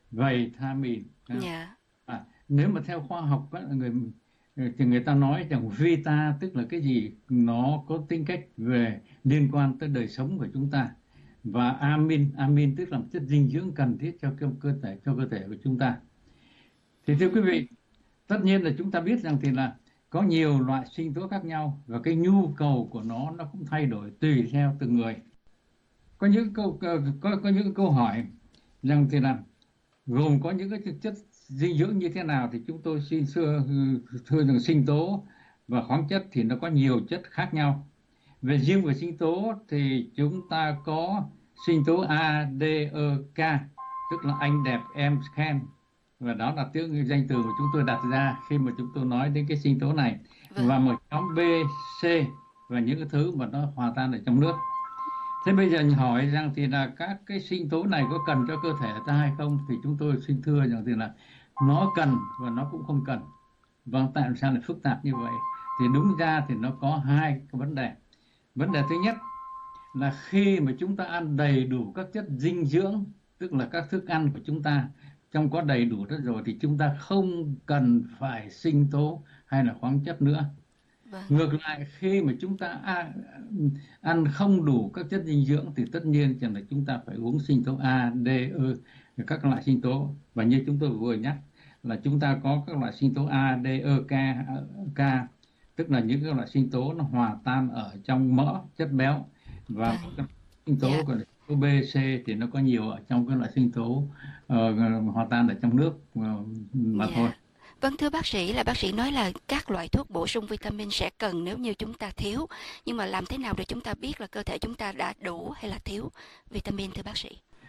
Nếu mà theo khoa học đó, thì người ta nói rằng vita tức là cái gì nó có tính cách về liên quan tới đời sống của chúng ta, và amin tức là chất dinh dưỡng cần thiết cho cơ thể của chúng ta. Thì thưa quý vị, tất nhiên là chúng ta biết rằng thì là có nhiều loại sinh tố khác nhau, và cái nhu cầu của nó cũng thay đổi tùy theo từng người. Có những câu hỏi rằng thì là gồm có những cái chất dinh dưỡng như thế nào, thì chúng tôi xin thưa rằng sinh tố và khoáng chất thì nó có nhiều chất khác nhau. Về riêng về sinh tố thì chúng ta có sinh tố A, D, E, K, tức là anh đẹp em khen, và đó là danh từ mà chúng tôi đặt ra khi mà chúng tôi nói đến cái sinh tố này. Và một nhóm B, C và những cái thứ mà nó hòa tan ở trong nước. Thế bây giờ hỏi rằng thì là các cái sinh tố này có cần cho cơ thể ta hay không, thì chúng tôi xin thưa rằng thì là nó cần và nó cũng không cần. Và tại sao lại phức tạp như vậy? Thì đúng ra thì nó có hai cái vấn đề. Vấn đề thứ nhất là khi mà chúng ta ăn đầy đủ các chất dinh dưỡng, tức là các thức ăn của chúng ta trong có đầy đủ đó rồi, thì chúng ta không cần phải sinh tố hay là khoáng chất nữa. Ngược lại, khi mà chúng ta ăn không đủ các chất dinh dưỡng thì tất nhiên là chúng ta phải uống sinh tố A, D, E, các loại sinh tố. Và như chúng tôi vừa nhắc là chúng ta có các loại sinh tố A, D, E, K, tức là những cái loại sinh tố nó hòa tan ở trong mỡ, chất béo. Và các sinh tố còn số B, C thì nó có nhiều ở trong các loại sinh tố hòa tan ở trong nước mà thôi. Vâng, thưa bác sĩ, là bác sĩ nói là các loại thuốc bổ sung vitamin sẽ cần nếu như chúng ta thiếu. Nhưng mà làm thế nào để chúng ta biết là cơ thể chúng ta đã đủ hay là thiếu vitamin thưa bác sĩ?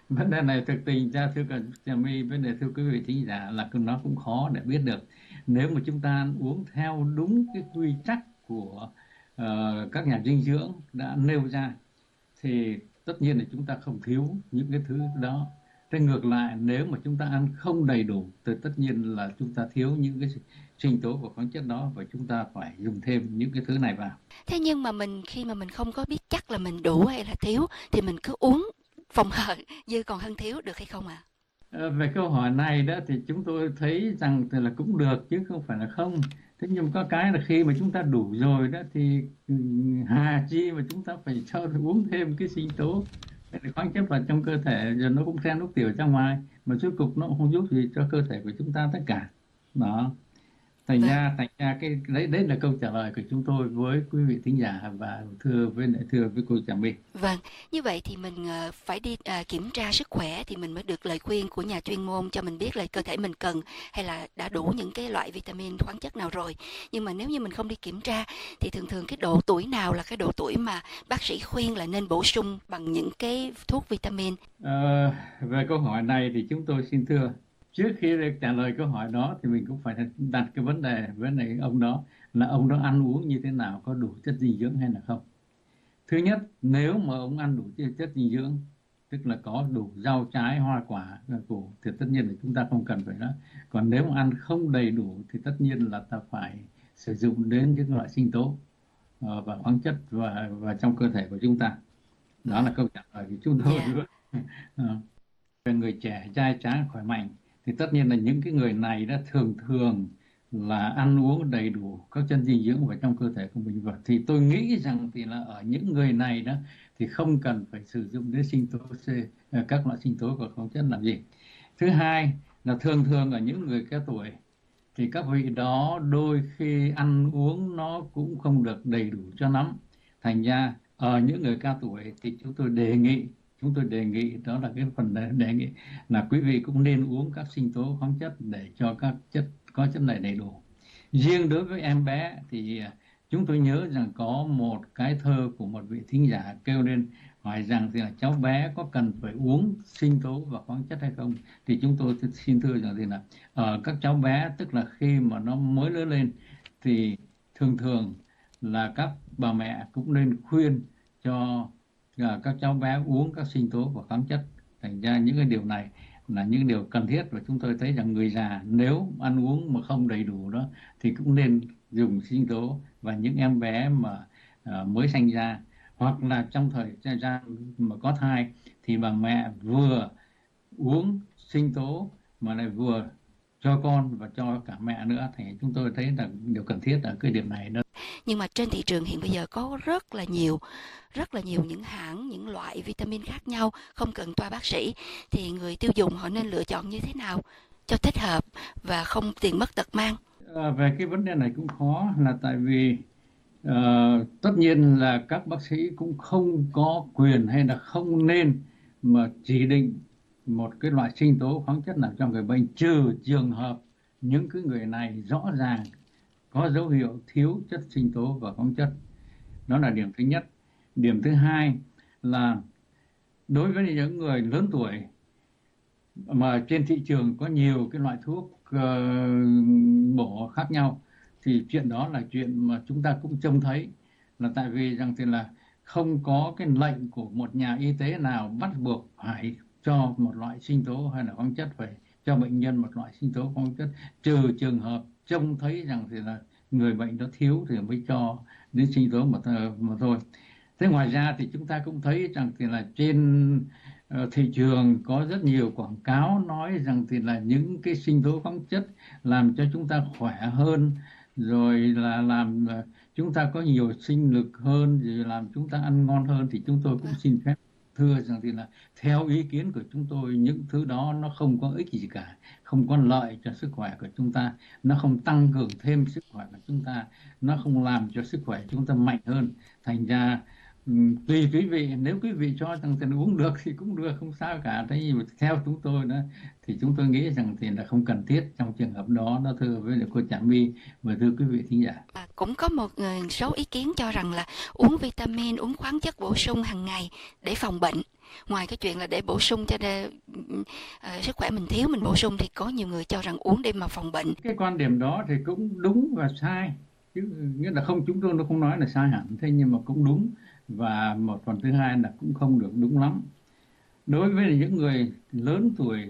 Vấn đề này thực tình ra thưa Trà My, vấn đề thưa quý vị thính giả là nó cũng khó để biết được. Nếu mà chúng ta ăn uống theo đúng cái quy tắc của các nhà dinh dưỡng đã nêu ra thì tất nhiên là chúng ta không thiếu những cái thứ đó. Thế ngược lại, nếu mà chúng ta ăn không đầy đủ thì tất nhiên là chúng ta thiếu những cái sinh tố và khoáng chất đó, và chúng ta phải dùng thêm những cái thứ này vào. Thế nhưng mà khi mà mình không có biết chắc là mình đủ hay là thiếu thì mình cứ uống phòng hờ dư còn hơn thiếu được hay không ạ? Về câu hỏi này đó thì chúng tôi thấy rằng thì là cũng được chứ không phải là không. Thế nhưng mà có cái là khi mà chúng ta đủ rồi đó thì hà chi mà chúng ta phải cho uống thêm cái sinh tố, khoáng chất vào trong cơ thể, rồi nó cũng theo nước tiểu ra ngoài, mà rốt cuộc nó cũng không giúp gì cho cơ thể của chúng ta tất cả. Đó. Thành ra cái đấy là câu trả lời của chúng tôi với quý vị thính giả và thưa với cô Trà My. Vâng, như vậy thì mình phải đi kiểm tra sức khỏe thì mình mới được lời khuyên của nhà chuyên môn cho mình biết là cơ thể mình cần hay là đã đủ những cái loại vitamin khoáng chất nào rồi. Nhưng mà nếu như mình không đi kiểm tra thì thường cái độ tuổi nào là cái độ tuổi mà bác sĩ khuyên là nên bổ sung bằng những cái thuốc vitamin? Về câu hỏi này thì chúng tôi xin thưa, trước khi trả lời câu hỏi đó thì mình cũng phải đặt cái vấn đề ông đó là ông đó ăn uống như thế nào, có đủ chất dinh dưỡng hay là không. Thứ nhất, nếu mà ông ăn đủ chất dinh dưỡng, tức là có đủ rau trái, hoa quả, củ, thì tất nhiên là chúng ta không cần phải đó. Còn nếu mà ăn không đầy đủ thì tất nhiên là ta phải sử dụng đến những loại sinh tố và khoáng chất và trong cơ thể của chúng ta. Đó là câu trả lời của chúng tôi. Về người trẻ, trai tráng, khỏe mạnh thì tất nhiên là những cái người này đã thường là ăn uống đầy đủ các chất dinh dưỡng vào trong cơ thể của mình. Và thì tôi nghĩ rằng thì là ở những người này đó thì không cần phải sử dụng đến sinh tố C, các loại sinh tố và khoáng chất làm gì. Thứ hai là thường ở những người cao tuổi thì các vị đó đôi khi ăn uống nó cũng không được đầy đủ cho lắm. Thành ra ở những người cao tuổi thì chúng tôi đề nghị đó là cái phần đề nghị là quý vị cũng nên uống các sinh tố khoáng chất để cho các có chất này đầy đủ. Riêng đối với em bé thì chúng tôi nhớ rằng có một cái thơ của một vị thính giả kêu lên hỏi rằng thì là cháu bé có cần phải uống sinh tố và khoáng chất hay không, thì chúng tôi xin thưa rằng thì là ở các cháu bé, tức là khi mà nó mới lớn lên thì thường là các bà mẹ cũng nên khuyên cho các cháu bé uống các sinh tố và khoáng chất. Thành ra những cái điều này là những điều cần thiết, và chúng tôi thấy rằng người già nếu ăn uống mà không đầy đủ đó thì cũng nên dùng sinh tố. Và những em bé mà mới sanh ra hoặc là trong thời gian mà có thai thì bà mẹ vừa uống sinh tố mà lại vừa cho con và cho cả mẹ nữa, thì chúng tôi thấy là điều cần thiết ở cái điểm này đó. Nhưng mà trên thị trường hiện bây giờ có rất là nhiều những hãng, những loại vitamin khác nhau, không cần toa bác sĩ, thì người tiêu dùng họ nên lựa chọn như thế nào cho thích hợp và không tiền mất tật mang? Về cái vấn đề này cũng khó, là tại vì tất nhiên là các bác sĩ cũng không có quyền hay là không nên mà chỉ định một cái loại sinh tố khoáng chất nào cho người bệnh, trừ trường hợp những cái người này rõ ràng có dấu hiệu thiếu chất sinh tố và khoáng chất. Đó là điểm thứ nhất. Điểm thứ hai là đối với những người lớn tuổi mà trên thị trường có nhiều cái loại thuốc bổ khác nhau, thì chuyện đó là chuyện mà chúng ta cũng trông thấy, là tại vì rằng thì là không có cái lệnh của một nhà y tế nào bắt buộc phải cho một loại sinh tố hay là khoáng chất, phải cho bệnh nhân một loại sinh tố khoáng chất, trừ trường hợp trông thấy rằng thì là người bệnh đó thiếu thì mới cho đến sinh tố mà thôi. Thế ngoài ra thì chúng ta cũng thấy rằng thì là trên thị trường có rất nhiều quảng cáo nói rằng thì là những cái sinh tố khoáng chất làm cho chúng ta khỏe hơn, rồi là làm chúng ta có nhiều sinh lực hơn, rồi làm chúng ta ăn ngon hơn, thì chúng tôi cũng xin phép thưa rằng thì là theo ý kiến của chúng tôi, những thứ đó nó không có ích gì cả, không có lợi cho sức khỏe của chúng ta, nó không tăng cường thêm sức khỏe của chúng ta, nó không làm cho sức khỏe chúng ta mạnh hơn. Thành ra tùy quý vị, nếu quý vị cho rằng thì uống được thì cũng được, không sao cả. Thế nhưng mà theo chúng tôi đó thì chúng tôi nghĩ rằng thì là không cần thiết trong trường hợp đó. Nó thưa với cô Trà My và thưa quý vị thính giả. Cũng có một số ý kiến cho rằng là uống vitamin, uống khoáng chất bổ sung hàng ngày để phòng bệnh. ngoài cái chuyện là để bổ sung cho sức khỏe mình thiếu mình bổ sung, thì có nhiều người cho rằng uống để mà phòng bệnh. Cái quan điểm đó thì cũng đúng và sai, chứ nghĩa là chúng tôi nó không nói là sai hẳn, thế nhưng mà cũng đúng, và một phần thứ hai là cũng không được đúng lắm. Đối với những người lớn tuổi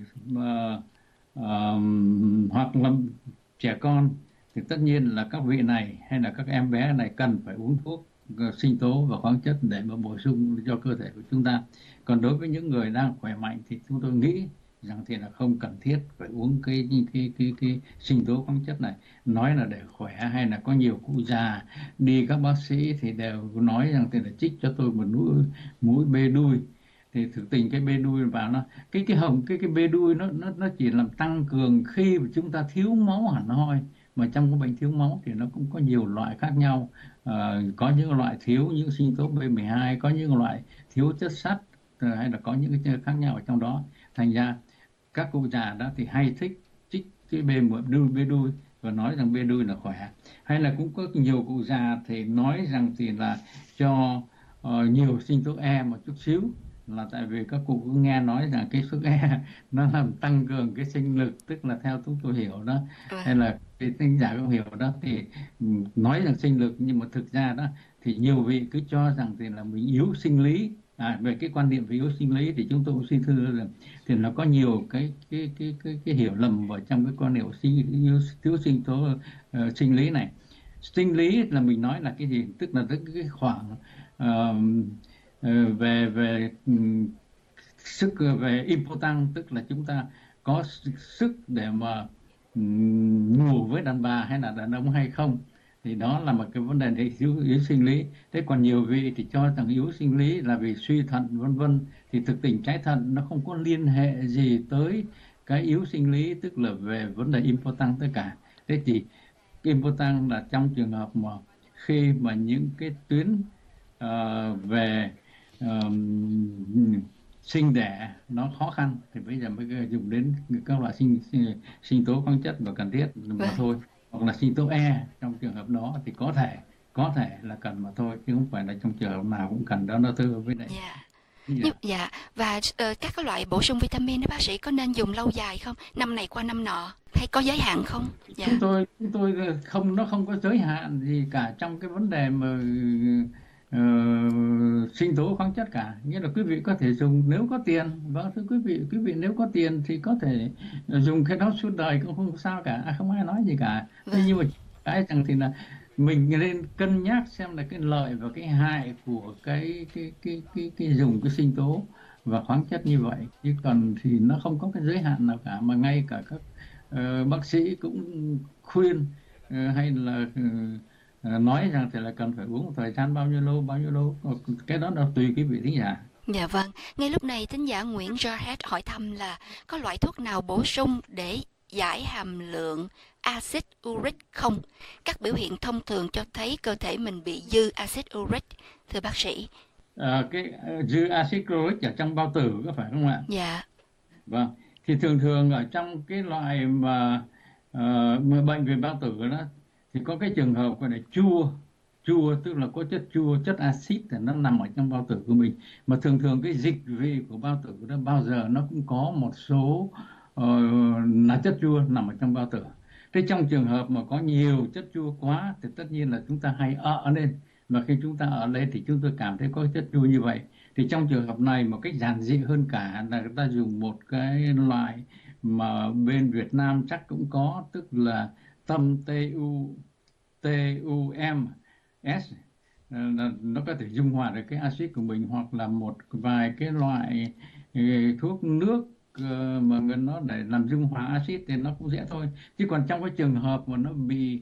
hoặc là trẻ con thì tất nhiên là các vị này hay là các em bé này cần phải uống thuốc sinh tố và khoáng chất để mà bổ sung cho cơ thể của chúng ta. Còn đối với những người đang khỏe mạnh thì chúng tôi nghĩ rằng thì là không cần thiết phải uống cái sinh tố khoáng chất này. Nói là để khỏe, hay là có nhiều cụ già đi các bác sĩ thì đều nói rằng thì là trích cho tôi một mũi bê đuôi. Thì thực tình cái bê đuôi vào nó cái bê đuôi nó chỉ làm tăng cường khi mà chúng ta thiếu máu hẳn hoi. Mà trong cái bệnh thiếu máu thì nó cũng có nhiều loại khác nhau. Có những loại thiếu những sinh tố B12, có những loại thiếu chất sắt, hay là có những cái khác nhau ở trong đó. Thành ra các cụ già đó thì hay thích trích cái bê đuôi và nói rằng bê đuôi là khỏe. Hay là cũng có nhiều cụ già thì nói rằng thì là cho nhiều sinh tố E một chút xíu, là tại vì các cụ cứ nghe nói rằng cái thuốc E nó làm tăng cường cái sinh lực, tức là theo chúng tôi hiểu đó, hay là cái thính giả không hiểu đó thì nói rằng sinh lực, nhưng mà thực ra đó thì nhiều vị cứ cho rằng thì là mình yếu sinh lý. Về cái quan niệm về yếu sinh lý thì chúng tôi cũng xin thưa rằng thì nó có nhiều cái hiểu lầm vào trong cái quan niệm thiếu sinh tố sinh lý này. Sinh lý là mình nói là cái gì, tức là cái khoảng về sức, về impotent, tức là chúng ta có sức để mà ngủ với đàn bà hay là đàn ông hay không, thì đó là một cái vấn đề để yếu sinh lý. Thế còn nhiều vị thì cho rằng yếu sinh lý là vì suy thận vân vân, thì thực tình trái thận nó không có liên hệ gì tới cái yếu sinh lý, tức là về vấn đề impotent tất cả. Thế thì impotent là trong trường hợp mà khi mà những cái tuyến về sinh đẻ nó khó khăn thì bây giờ mới dùng đến các loại sinh tố khoáng chất và cần thiết mà thôi, hoặc là sinh tố E trong trường hợp đó thì có thể là cần mà thôi, chứ không phải là trong trường hợp nào cũng cần đó. Nó thưa với này. Dạ. Và các cái loại bổ sung vitamin đó bác sĩ có nên dùng lâu dài không, năm này qua năm nọ, hay có giới hạn không? Dạ. Chúng tôi không, nó không có giới hạn gì cả trong cái vấn đề mà sinh tố khoáng chất cả. Nghĩa là quý vị có thể dùng nếu có tiền. Vâng, thưa quý vị nếu có tiền thì có thể dùng cái đó suốt đời cũng không sao cả, không ai nói gì cả. Thế nhưng mà cái rằng thì là mình nên cân nhắc xem là cái lợi và cái hại của cái dùng cái sinh tố và khoáng chất như vậy. Chứ còn thì nó không có cái giới hạn nào cả, mà ngay cả các bác sĩ cũng khuyên hay là nói rằng thì là cần phải uống thời gian bao nhiêu lâu, cái đó là tùy quý vị thính giả. Dạ vâng, ngay lúc này thính giả Nguyễn Jared hỏi thăm là có loại thuốc nào bổ sung để giải hàm lượng axit uric không? Các biểu hiện thông thường cho thấy cơ thể mình bị dư axit uric, thưa bác sĩ. Cái dư axit uric ở trong bao tử có phải không ạ? Dạ. Vâng, thì thường ở trong cái loại mà bệnh về bao tử đó thì có cái trường hợp gọi là chua, tức là có chất chua, chất axit thì nó nằm ở trong bao tử của mình. Mà thường cái dịch vị của bao tử đó bao giờ nó cũng có một số là chất chua nằm ở trong bao tử. Thế trong trường hợp mà có nhiều chất chua quá thì tất nhiên là chúng ta hay ợ lên, và khi chúng ta ợ lên thì chúng tôi cảm thấy có chất chua như vậy. Thì trong trường hợp này một cách giản dị hơn cả là người ta dùng một cái loại mà bên Việt Nam chắc cũng có, tức là TUM nó có thể dung hòa được cái axit của mình, hoặc là một vài cái loại thuốc nước mà nó để làm dung hòa axit thì nó cũng dễ thôi. Chứ còn trong cái trường hợp mà nó bị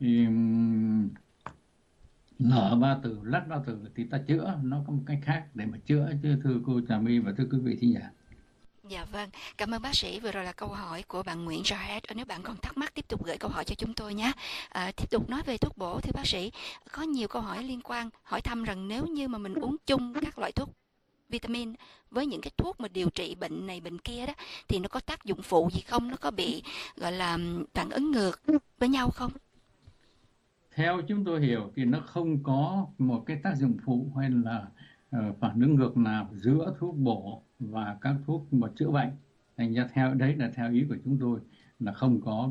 lở bao tử, lất bao tử thì ta chữa, nó có một cách khác để mà chữa chứ, thưa cô Trà My và thưa quý vị thính giả. Dạ vâng, cảm ơn bác sĩ. Vừa rồi là câu hỏi của bạn Nguyễn Jared. Nếu bạn còn thắc mắc tiếp tục gửi câu hỏi cho chúng tôi nhé. Tiếp tục nói về thuốc bổ, thưa bác sĩ, có nhiều câu hỏi liên quan hỏi thăm rằng nếu như mà mình uống chung các loại thuốc vitamin với những cái thuốc mà điều trị bệnh này bệnh kia đó, thì nó có tác dụng phụ gì không? Nó có bị gọi là phản ứng ngược với nhau không? Theo chúng tôi hiểu thì nó không có một cái tác dụng phụ hay là phản ứng ngược nào giữa thuốc bổ và các thuốc mà chữa bệnh. Thành ra theo đấy là theo ý của chúng tôi là không có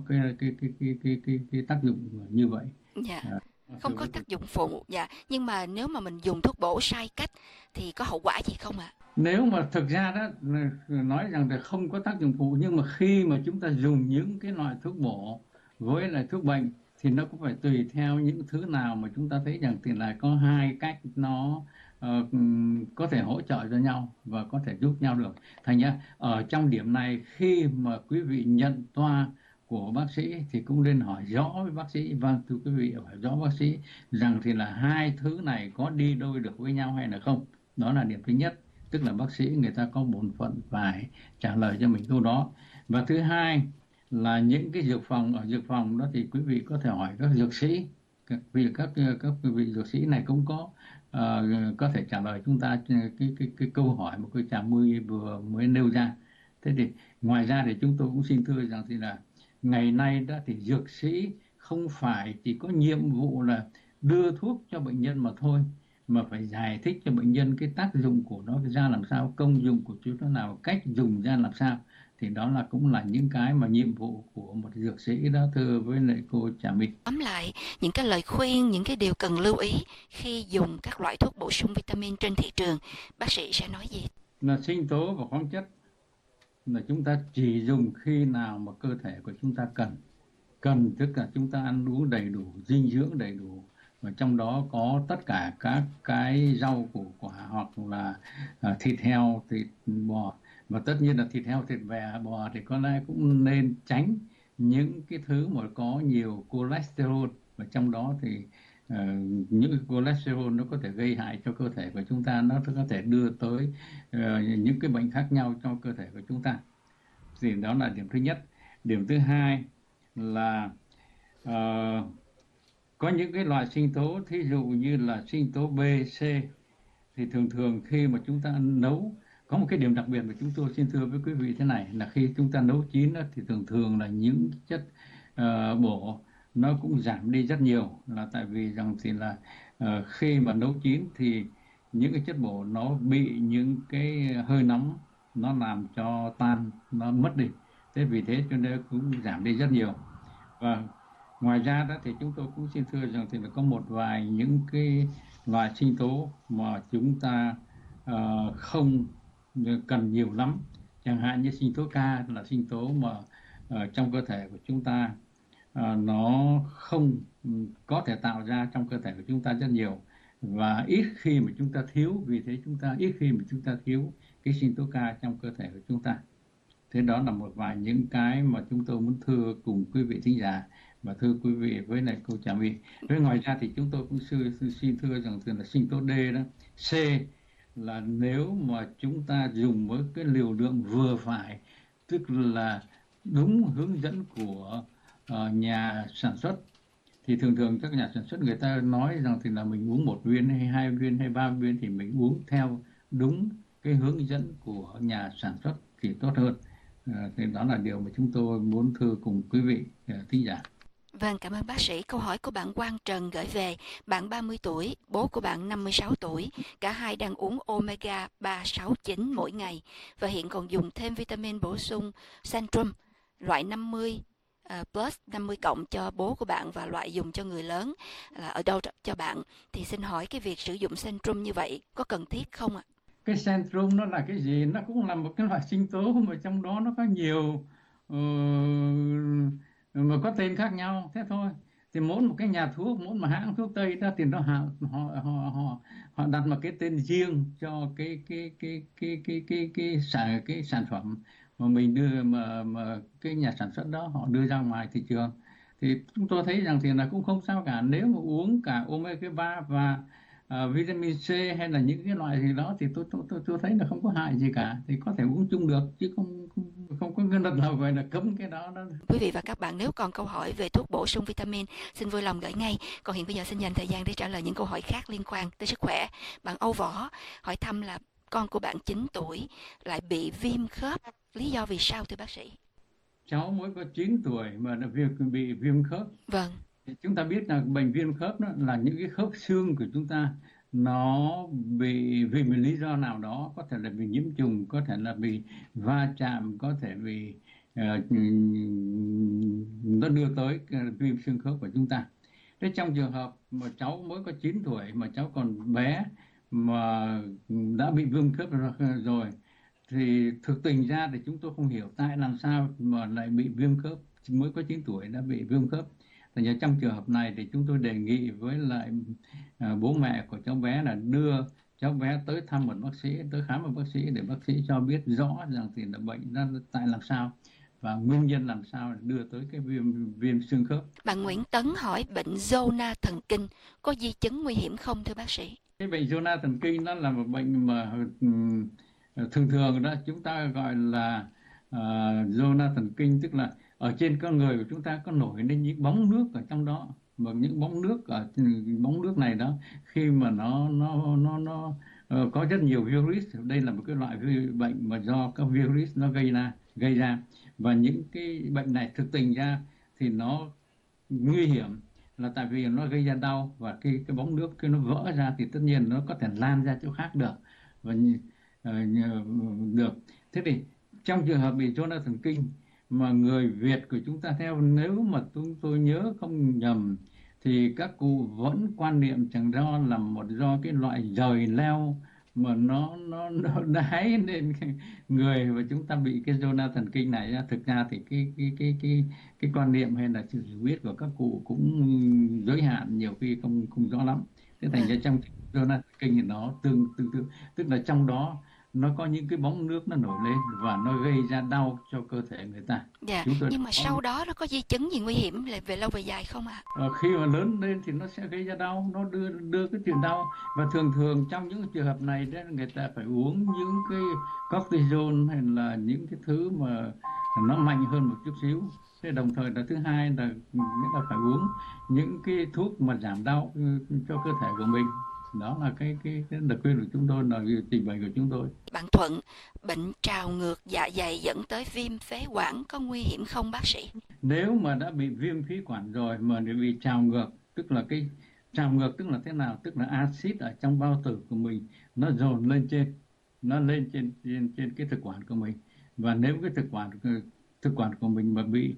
cái tác dụng như vậy. Dạ. Không có tác dụng phụ. Dạ. Nhưng mà nếu mà mình dùng thuốc bổ sai cách thì có hậu quả gì không ạ? Nếu mà thực ra đó nói rằng là không có tác dụng phụ, nhưng mà khi mà chúng ta dùng những cái loại thuốc bổ với lại thuốc bệnh thì nó cũng phải tùy theo những thứ nào mà chúng ta thấy rằng thì là có hai cách nó có thể hỗ trợ cho nhau và có thể giúp nhau được. Thành ra ở trong điểm này khi mà quý vị nhận toa của bác sĩ thì cũng nên hỏi rõ với bác sĩ. Vâng, thưa quý vị, hỏi rõ bác sĩ rằng thì là hai thứ này có đi đôi được với nhau hay là không. Đó là điểm thứ nhất, tức là bác sĩ người ta có bổn phận phải trả lời cho mình câu đó. Và thứ hai là những cái dược phòng, ở dược phòng đó thì quý vị có thể hỏi các dược sĩ, các vị dược sĩ này cũng có thể trả lời chúng ta cái câu hỏi mà cô Trà My vừa mới nêu ra. Thế thì ngoài ra thì chúng tôi cũng xin thưa rằng thì là ngày nay đó thì dược sĩ không phải chỉ có nhiệm vụ là đưa thuốc cho bệnh nhân mà thôi, mà phải giải thích cho bệnh nhân cái tác dụng của nó ra làm sao, công dụng của chúng nó nào, cách dùng ra làm sao. Thì đó là cũng là những cái mà nhiệm vụ của một dược sĩ đó, thưa với lại cô Trà My. Tóm lại, những cái lời khuyên, những cái điều cần lưu ý khi dùng các loại thuốc bổ sung vitamin trên thị trường, bác sĩ sẽ nói gì? Là sinh tố và khoáng chất là chúng ta chỉ dùng khi nào mà cơ thể của chúng ta cần, tức là chúng ta ăn uống đầy đủ, dinh dưỡng đầy đủ, và trong đó có tất cả các cái rau củ quả hoặc là thịt heo, thịt bò. Và tất nhiên là thịt heo, thịt bò thì có lẽ cũng nên tránh những cái thứ mà có nhiều cholesterol, và trong đó thì những cholesterol nó có thể gây hại cho cơ thể của chúng ta, nó có thể đưa tới những cái bệnh khác nhau trong cơ thể của chúng ta. Thì đó là điểm thứ nhất. Điểm thứ hai là có những cái loại sinh tố, thí dụ như là sinh tố B, C, thì thường khi mà chúng ta nấu, có một cái điểm đặc biệt mà chúng tôi xin thưa với quý vị thế này, là khi chúng ta nấu chín đó, thì thường là những chất bổ nó cũng giảm đi rất nhiều, là tại vì rằng thì là khi mà nấu chín thì những cái chất bổ nó bị những cái hơi nóng nó làm cho tan, nó mất đi. Thế vì thế cho nên cũng giảm đi rất nhiều. Và ngoài ra đó thì chúng tôi cũng xin thưa rằng thì là có một vài những cái loại sinh tố mà chúng ta không cần nhiều lắm. Chẳng hạn như sinh tố K là sinh tố mà trong cơ thể của chúng ta nó không có thể tạo ra trong cơ thể của chúng ta rất nhiều, và ít khi mà chúng ta thiếu, vì thế chúng ta ít khi mà chúng ta thiếu cái sinh tố K trong cơ thể của chúng ta. Thế đó là một vài những cái mà chúng tôi muốn thưa cùng quý vị thính giả và thưa quý vị với lại cô Trà My. Với ngoài ra thì chúng tôi cũng xin thưa rằng là sinh tố D đó, C là nếu mà chúng ta dùng với cái liều lượng vừa phải, tức là đúng hướng dẫn của nhà sản xuất, thì thường các nhà sản xuất người ta nói rằng thì là mình uống 1 viên hay 2 viên hay 3 viên thì mình uống theo đúng cái hướng dẫn của nhà sản xuất thì tốt hơn. Thì đó là điều mà chúng tôi muốn thưa cùng quý vị thính giả. Vâng, cảm ơn bác sĩ. Câu hỏi của bạn Quang Trần gửi về, bạn 30 tuổi, bố của bạn 56 tuổi, cả hai đang uống Omega 369 mỗi ngày và hiện còn dùng thêm vitamin bổ sung Centrum loại 50 plus 50 cộng cho bố của bạn và loại dùng cho người lớn là ở đâu cho bạn. Thì xin hỏi cái việc sử dụng Centrum như vậy có cần thiết không ạ? Cái Centrum nó là cái gì? Nó cũng là một cái loại sinh tố mà trong đó nó có nhiều mà có tên khác nhau, thế thôi. Thì mỗi một cái nhà thuốc, mỗi một hãng thuốc Tây đó thì họ đặt một cái tên riêng cho cái sản phẩm mà mình đưa mà cái nhà sản xuất đó họ đưa ra ngoài thị trường. Thì chúng tôi thấy rằng thì là cũng không sao cả, nếu mà uống cả omega 3 và vitamin C hay là những cái loại gì đó thì tôi thấy là không có hại gì cả, thì có thể uống chung được chứ không có cái luật nào gọi là cấm cái đó. Quý vị và các bạn nếu còn câu hỏi về thuốc bổ sung vitamin xin vui lòng gửi ngay. Còn hiện bây giờ xin dành thời gian để trả lời những câu hỏi khác liên quan tới sức khỏe. Bạn Âu Võ hỏi thăm là con của bạn 9 tuổi lại bị viêm khớp, lý do vì sao thưa bác sĩ? Cháu mới có 9 tuổi mà bị viêm khớp. Vâng. Chúng ta biết là bệnh viêm khớp đó là những cái khớp xương của chúng ta nó bị vì một lý do nào đó, có thể là vì nhiễm trùng, có thể là vì va chạm, có thể vì nó đưa tới viêm xương khớp của chúng ta. Thế trong trường hợp mà cháu mới có 9 tuổi mà cháu còn bé mà đã bị viêm khớp rồi thì thực tình ra thì chúng tôi không hiểu tại làm sao mà lại bị viêm khớp, mới có 9 tuổi đã bị viêm khớp. Thì trong trường hợp này thì chúng tôi đề nghị với lại bố mẹ của cháu bé là đưa cháu bé tới thăm một bác sĩ, tới khám một bác sĩ để bác sĩ cho biết rõ rằng thì là bệnh nó tại làm sao và nguyên nhân làm sao để đưa tới cái viêm xương khớp. Bạn Nguyễn Tấn hỏi bệnh zona thần kinh có di chứng nguy hiểm không thưa bác sĩ? Cái bệnh zona thần kinh nó là một bệnh mà thường thường đó chúng ta gọi là zona thần kinh, tức là ở trên con người của chúng ta có nổi lên những bóng nước ở trong đó, mà những bóng nước này đó khi mà nó có rất nhiều virus. Đây là một cái loại bệnh mà do các virus nó gây ra, và những cái bệnh này thực tình ra thì nó nguy hiểm là tại vì nó gây ra đau, và khi cái bóng nước khi nó vỡ ra thì tất nhiên nó có thể lan ra chỗ khác được và được. Thế thì trong trường hợp bị zona thần kinh mà người Việt của chúng ta theo, nếu mà chúng tôi nhớ không nhầm thì các cụ vẫn quan niệm rằng do cái loại dời leo mà nó đái lên người và chúng ta bị cái zona thần kinh này. Thực ra thì cái quan niệm hay là sự hiểu biết của các cụ cũng giới hạn, nhiều khi không rõ lắm. Thế thành ra trong zona thần kinh thì nó tương tức là trong đó nó có những cái bóng nước nó nổi lên và nó gây ra đau cho cơ thể người ta. Dạ, nhưng mà sau đó nó có di chứng gì nguy hiểm về lâu về dài không ạ? Khi mà lớn lên thì nó sẽ gây ra đau, nó đưa cái chuyện đau, và thường trong những trường hợp này đó người ta phải uống những cái cortisone hay là những cái thứ mà nó mạnh hơn một chút xíu. Thế đồng thời là thứ hai là người ta phải uống những cái thuốc mà giảm đau cho cơ thể của mình. Đó là cái lời khuyên của chúng tôi, là trình bày của chúng tôi. Bạn Thuận, bệnh trào ngược dạ dày dẫn tới viêm phế quản có nguy hiểm không bác sĩ? Nếu mà đã bị viêm phế quản rồi mà bị trào ngược, tức là cái trào ngược tức là thế nào? Tức là axit ở trong bao tử của mình nó dồn lên trên cái thực quản của mình, và nếu cái thực quản của mình mà bị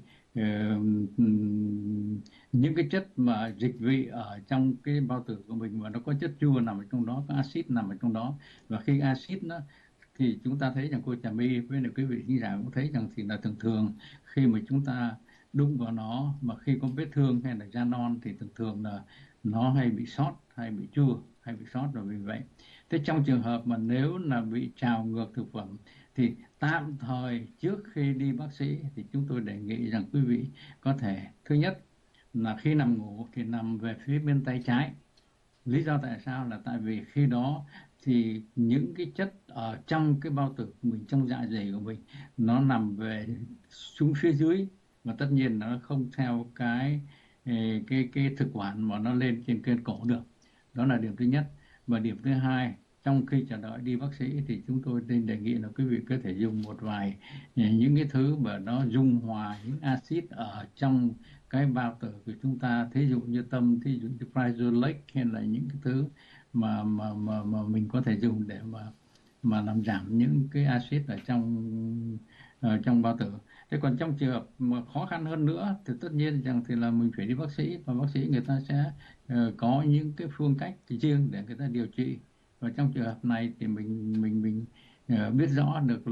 những cái chất mà dịch vị ở trong cái bao tử của mình mà nó có chất chua nằm ở trong đó, có axit nằm ở trong đó, và khi axit nó thì chúng ta thấy rằng cô Trà My với quý vị khán giả cũng thấy rằng thì là thường khi mà chúng ta đụng vào nó mà khi có vết thương hay là da non thì thường là nó hay bị sót, hay bị chua, hay bị sót, và vì vậy thế trong trường hợp mà nếu là bị trào ngược thực phẩm thì tạm thời trước khi đi bác sĩ thì chúng tôi đề nghị rằng quý vị có thể, thứ nhất là khi nằm ngủ thì nằm về phía bên tay trái. Lý do tại sao là tại vì khi đó thì những cái chất ở trong cái bao tử của mình, trong dạ dày của mình, nó nằm về xuống phía dưới, và tất nhiên nó không theo cái thực quản mà nó lên trên cái cổ được. Đó là điểm thứ nhất. Và điểm thứ hai, trong khi chờ đợi đi bác sĩ thì chúng tôi nên đề nghị là quý vị có thể dùng một vài những cái thứ mà nó dung hòa những axit ở trong cái bao tử của chúng ta, thí dụ như thí dụ như Frisiolac hay là những cái thứ mà mình có thể dùng để mà làm giảm những cái axit ở trong bao tử. Thế còn trong trường hợp mà khó khăn hơn nữa thì tất nhiên rằng thì là mình phải đi bác sĩ, và bác sĩ người ta sẽ có những cái phương cách riêng để người ta điều trị. Và trong trường hợp này thì mình biết rõ được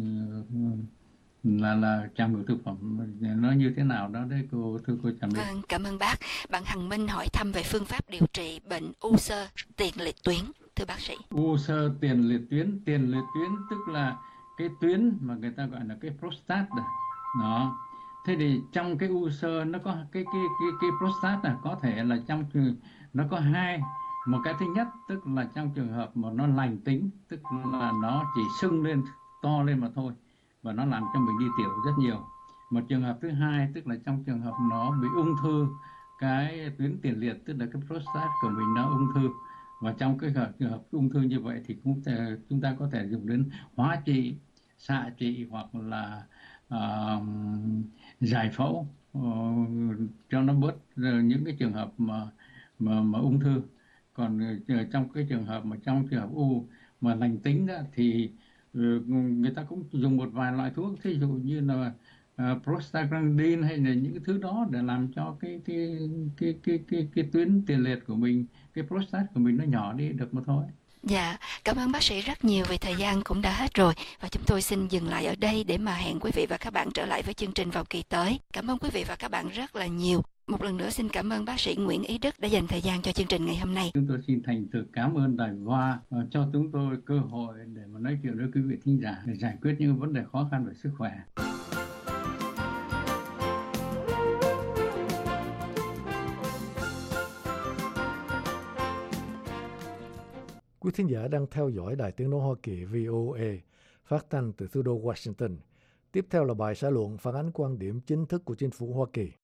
là trào ngược thực phẩm nó như thế nào đó đấy thưa cô Trà My. Vâng, cảm ơn bác. Bạn Hằng Minh hỏi thăm về phương pháp điều trị bệnh u xơ tiền liệt tuyến, thưa bác sĩ. U xơ tiền liệt tuyến tức là cái tuyến mà người ta gọi là cái prostate đó. Thế thì trong cái u xơ nó có cái prostate là có thể là nó có hai. Một cái thứ nhất tức là trong trường hợp mà nó lành tính, tức là nó chỉ sưng lên, to lên mà thôi, và nó làm cho mình đi tiểu rất nhiều. Một trường hợp thứ hai tức là trong trường hợp nó bị ung thư cái tuyến tiền liệt, tức là cái prostate của mình nó ung thư. Và trong cái trường hợp ung thư như vậy thì chúng ta có thể dùng đến hóa trị, xạ trị hoặc là giải phẫu cho nó bớt những cái trường hợp mà ung thư. Còn trong cái trường hợp u mà lành tính đó thì người ta cũng dùng một vài loại thuốc, thí dụ như là prostaglandin hay là những cái thứ đó để làm cho cái tuyến tiền liệt của mình, cái prostat của mình nó nhỏ đi được mà thôi. Dạ, cảm ơn bác sĩ rất nhiều vì thời gian cũng đã hết rồi và chúng tôi xin dừng lại ở đây để mà hẹn quý vị và các bạn trở lại với chương trình vào kỳ tới. Cảm ơn quý vị và các bạn rất là nhiều. Một lần nữa xin cảm ơn bác sĩ Nguyễn Ý Đức đã dành thời gian cho chương trình ngày hôm nay. Chúng tôi xin thành thực cảm ơn Đài Voa cho chúng tôi cơ hội để mà nói chuyện với quý vị thính giả để giải quyết những vấn đề khó khăn về sức khỏe. Quý thính giả đang theo dõi Đài Tiếng nói Hoa Kỳ VOA, phát thanh từ thủ đô Washington. Tiếp theo là bài xã luận phản ánh quan điểm chính thức của chính phủ Hoa Kỳ.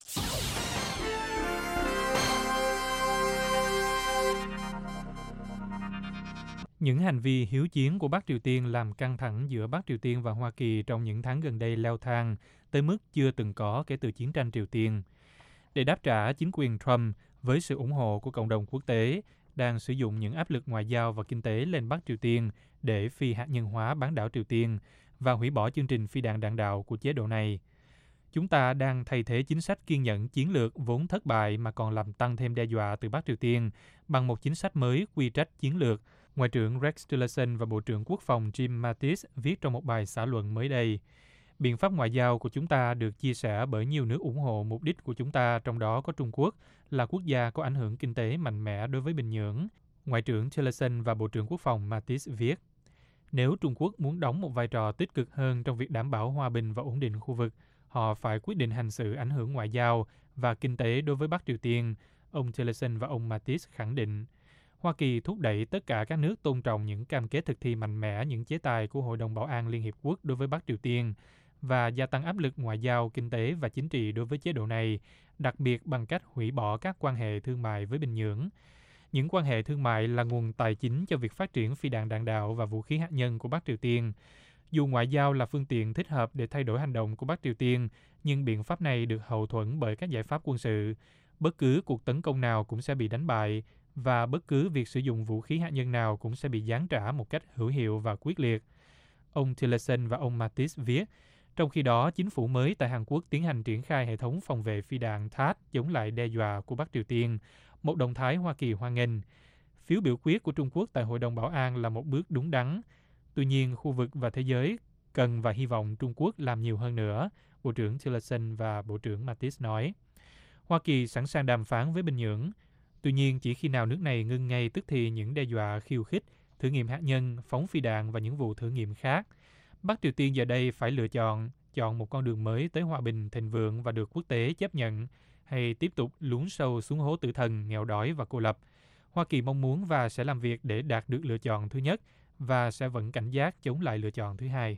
Những hành vi hiếu chiến của Bắc Triều Tiên làm căng thẳng giữa Bắc Triều Tiên và Hoa Kỳ trong những tháng gần đây leo thang tới mức chưa từng có kể từ chiến tranh Triều Tiên. Để đáp trả, chính quyền Trump với sự ủng hộ của cộng đồng quốc tế đang sử dụng những áp lực ngoại giao và kinh tế lên Bắc Triều Tiên để phi hạt nhân hóa bán đảo Triều Tiên và hủy bỏ chương trình phi đạn đạn đạo của chế độ này. Chúng ta đang thay thế chính sách kiên nhẫn chiến lược vốn thất bại mà còn làm tăng thêm đe dọa từ Bắc Triều Tiên bằng một chính sách mới quy trách chiến lược, Ngoại trưởng Rex Tillerson và Bộ trưởng Quốc phòng Jim Mattis viết trong một bài xã luận mới đây. Biện pháp ngoại giao của chúng ta được chia sẻ bởi nhiều nước ủng hộ mục đích của chúng ta, trong đó có Trung Quốc, là quốc gia có ảnh hưởng kinh tế mạnh mẽ đối với Bình Nhưỡng. Ngoại trưởng Tillerson và Bộ trưởng Quốc phòng Mattis viết, nếu Trung Quốc muốn đóng một vai trò tích cực hơn trong việc đảm bảo hòa bình và ổn định khu vực, họ phải quyết định hành xử ảnh hưởng ngoại giao và kinh tế đối với Bắc Triều Tiên, ông Tillerson và ông Mattis khẳng định. Hoa Kỳ thúc đẩy tất cả các nước tôn trọng những cam kết thực thi mạnh mẽ những chế tài của Hội đồng Bảo an Liên Hiệp Quốc đối với Bắc Triều Tiên và gia tăng áp lực ngoại giao, kinh tế và chính trị đối với chế độ này, đặc biệt bằng cách hủy bỏ các quan hệ thương mại với Bình Nhưỡng. Những quan hệ thương mại là nguồn tài chính cho việc phát triển phi đạn đạn đạo và vũ khí hạt nhân của Bắc Triều Tiên. Dù ngoại giao là phương tiện thích hợp để thay đổi hành động của Bắc Triều Tiên, nhưng biện pháp này được hậu thuẫn bởi các giải pháp quân sự. Bất cứ cuộc tấn công nào cũng sẽ bị đánh bại, và bất cứ việc sử dụng vũ khí hạt nhân nào cũng sẽ bị giáng trả một cách hữu hiệu và quyết liệt. Ông Tillerson và ông Mattis viết, trong khi đó, chính phủ mới tại Hàn Quốc tiến hành triển khai hệ thống phòng vệ phi đạn THAAD chống lại đe dọa của Bắc Triều Tiên, một động thái Hoa Kỳ hoan nghênh. Phiếu biểu quyết của Trung Quốc tại Hội đồng Bảo an là một bước đúng đắn. Tuy nhiên, khu vực và thế giới cần và hy vọng Trung Quốc làm nhiều hơn nữa, Bộ trưởng Tillerson và Bộ trưởng Mattis nói. Hoa Kỳ sẵn sàng đàm phán với Bình Nhưỡng. Tuy nhiên, chỉ khi nào nước này ngưng ngay tức thì những đe dọa khiêu khích, thử nghiệm hạt nhân, phóng phi đạn và những vụ thử nghiệm khác. Bắc Triều Tiên giờ đây phải lựa chọn một con đường mới tới hòa bình, thịnh vượng và được quốc tế chấp nhận, hay tiếp tục lún sâu xuống hố tử thần, nghèo đói và cô lập. Hoa Kỳ mong muốn và sẽ làm việc để đạt được lựa chọn thứ nhất và sẽ vẫn cảnh giác chống lại lựa chọn thứ hai.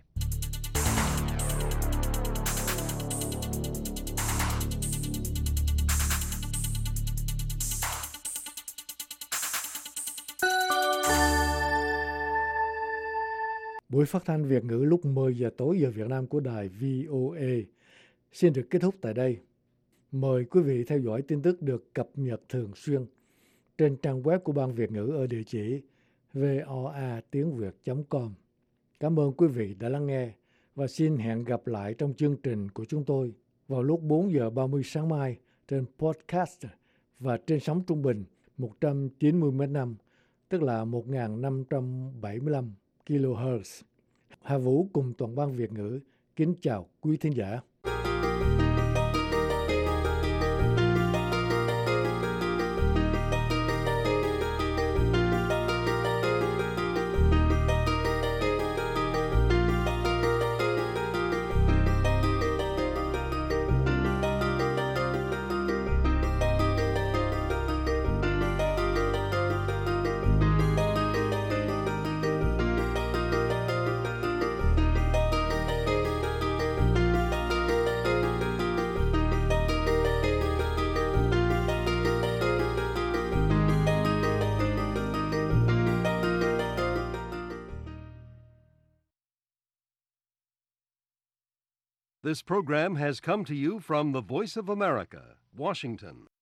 Buổi phát thanh Việt ngữ lúc 10 giờ tối giờ Việt Nam của đài VOA xin được kết thúc tại đây. Mời quý vị theo dõi tin tức được cập nhật thường xuyên trên trang web của Ban Việt ngữ ở địa chỉ voatiếngviet.com. Cảm ơn quý vị đã lắng nghe và xin hẹn gặp lại trong chương trình của chúng tôi vào lúc 4 giờ 30 sáng mai trên podcast và trên sóng trung bình 190 m5, tức là 1575 kHz. Hà Vũ cùng toàn ban Việt ngữ kính chào quý thính giả. This program has come to you from the Voice of America, Washington.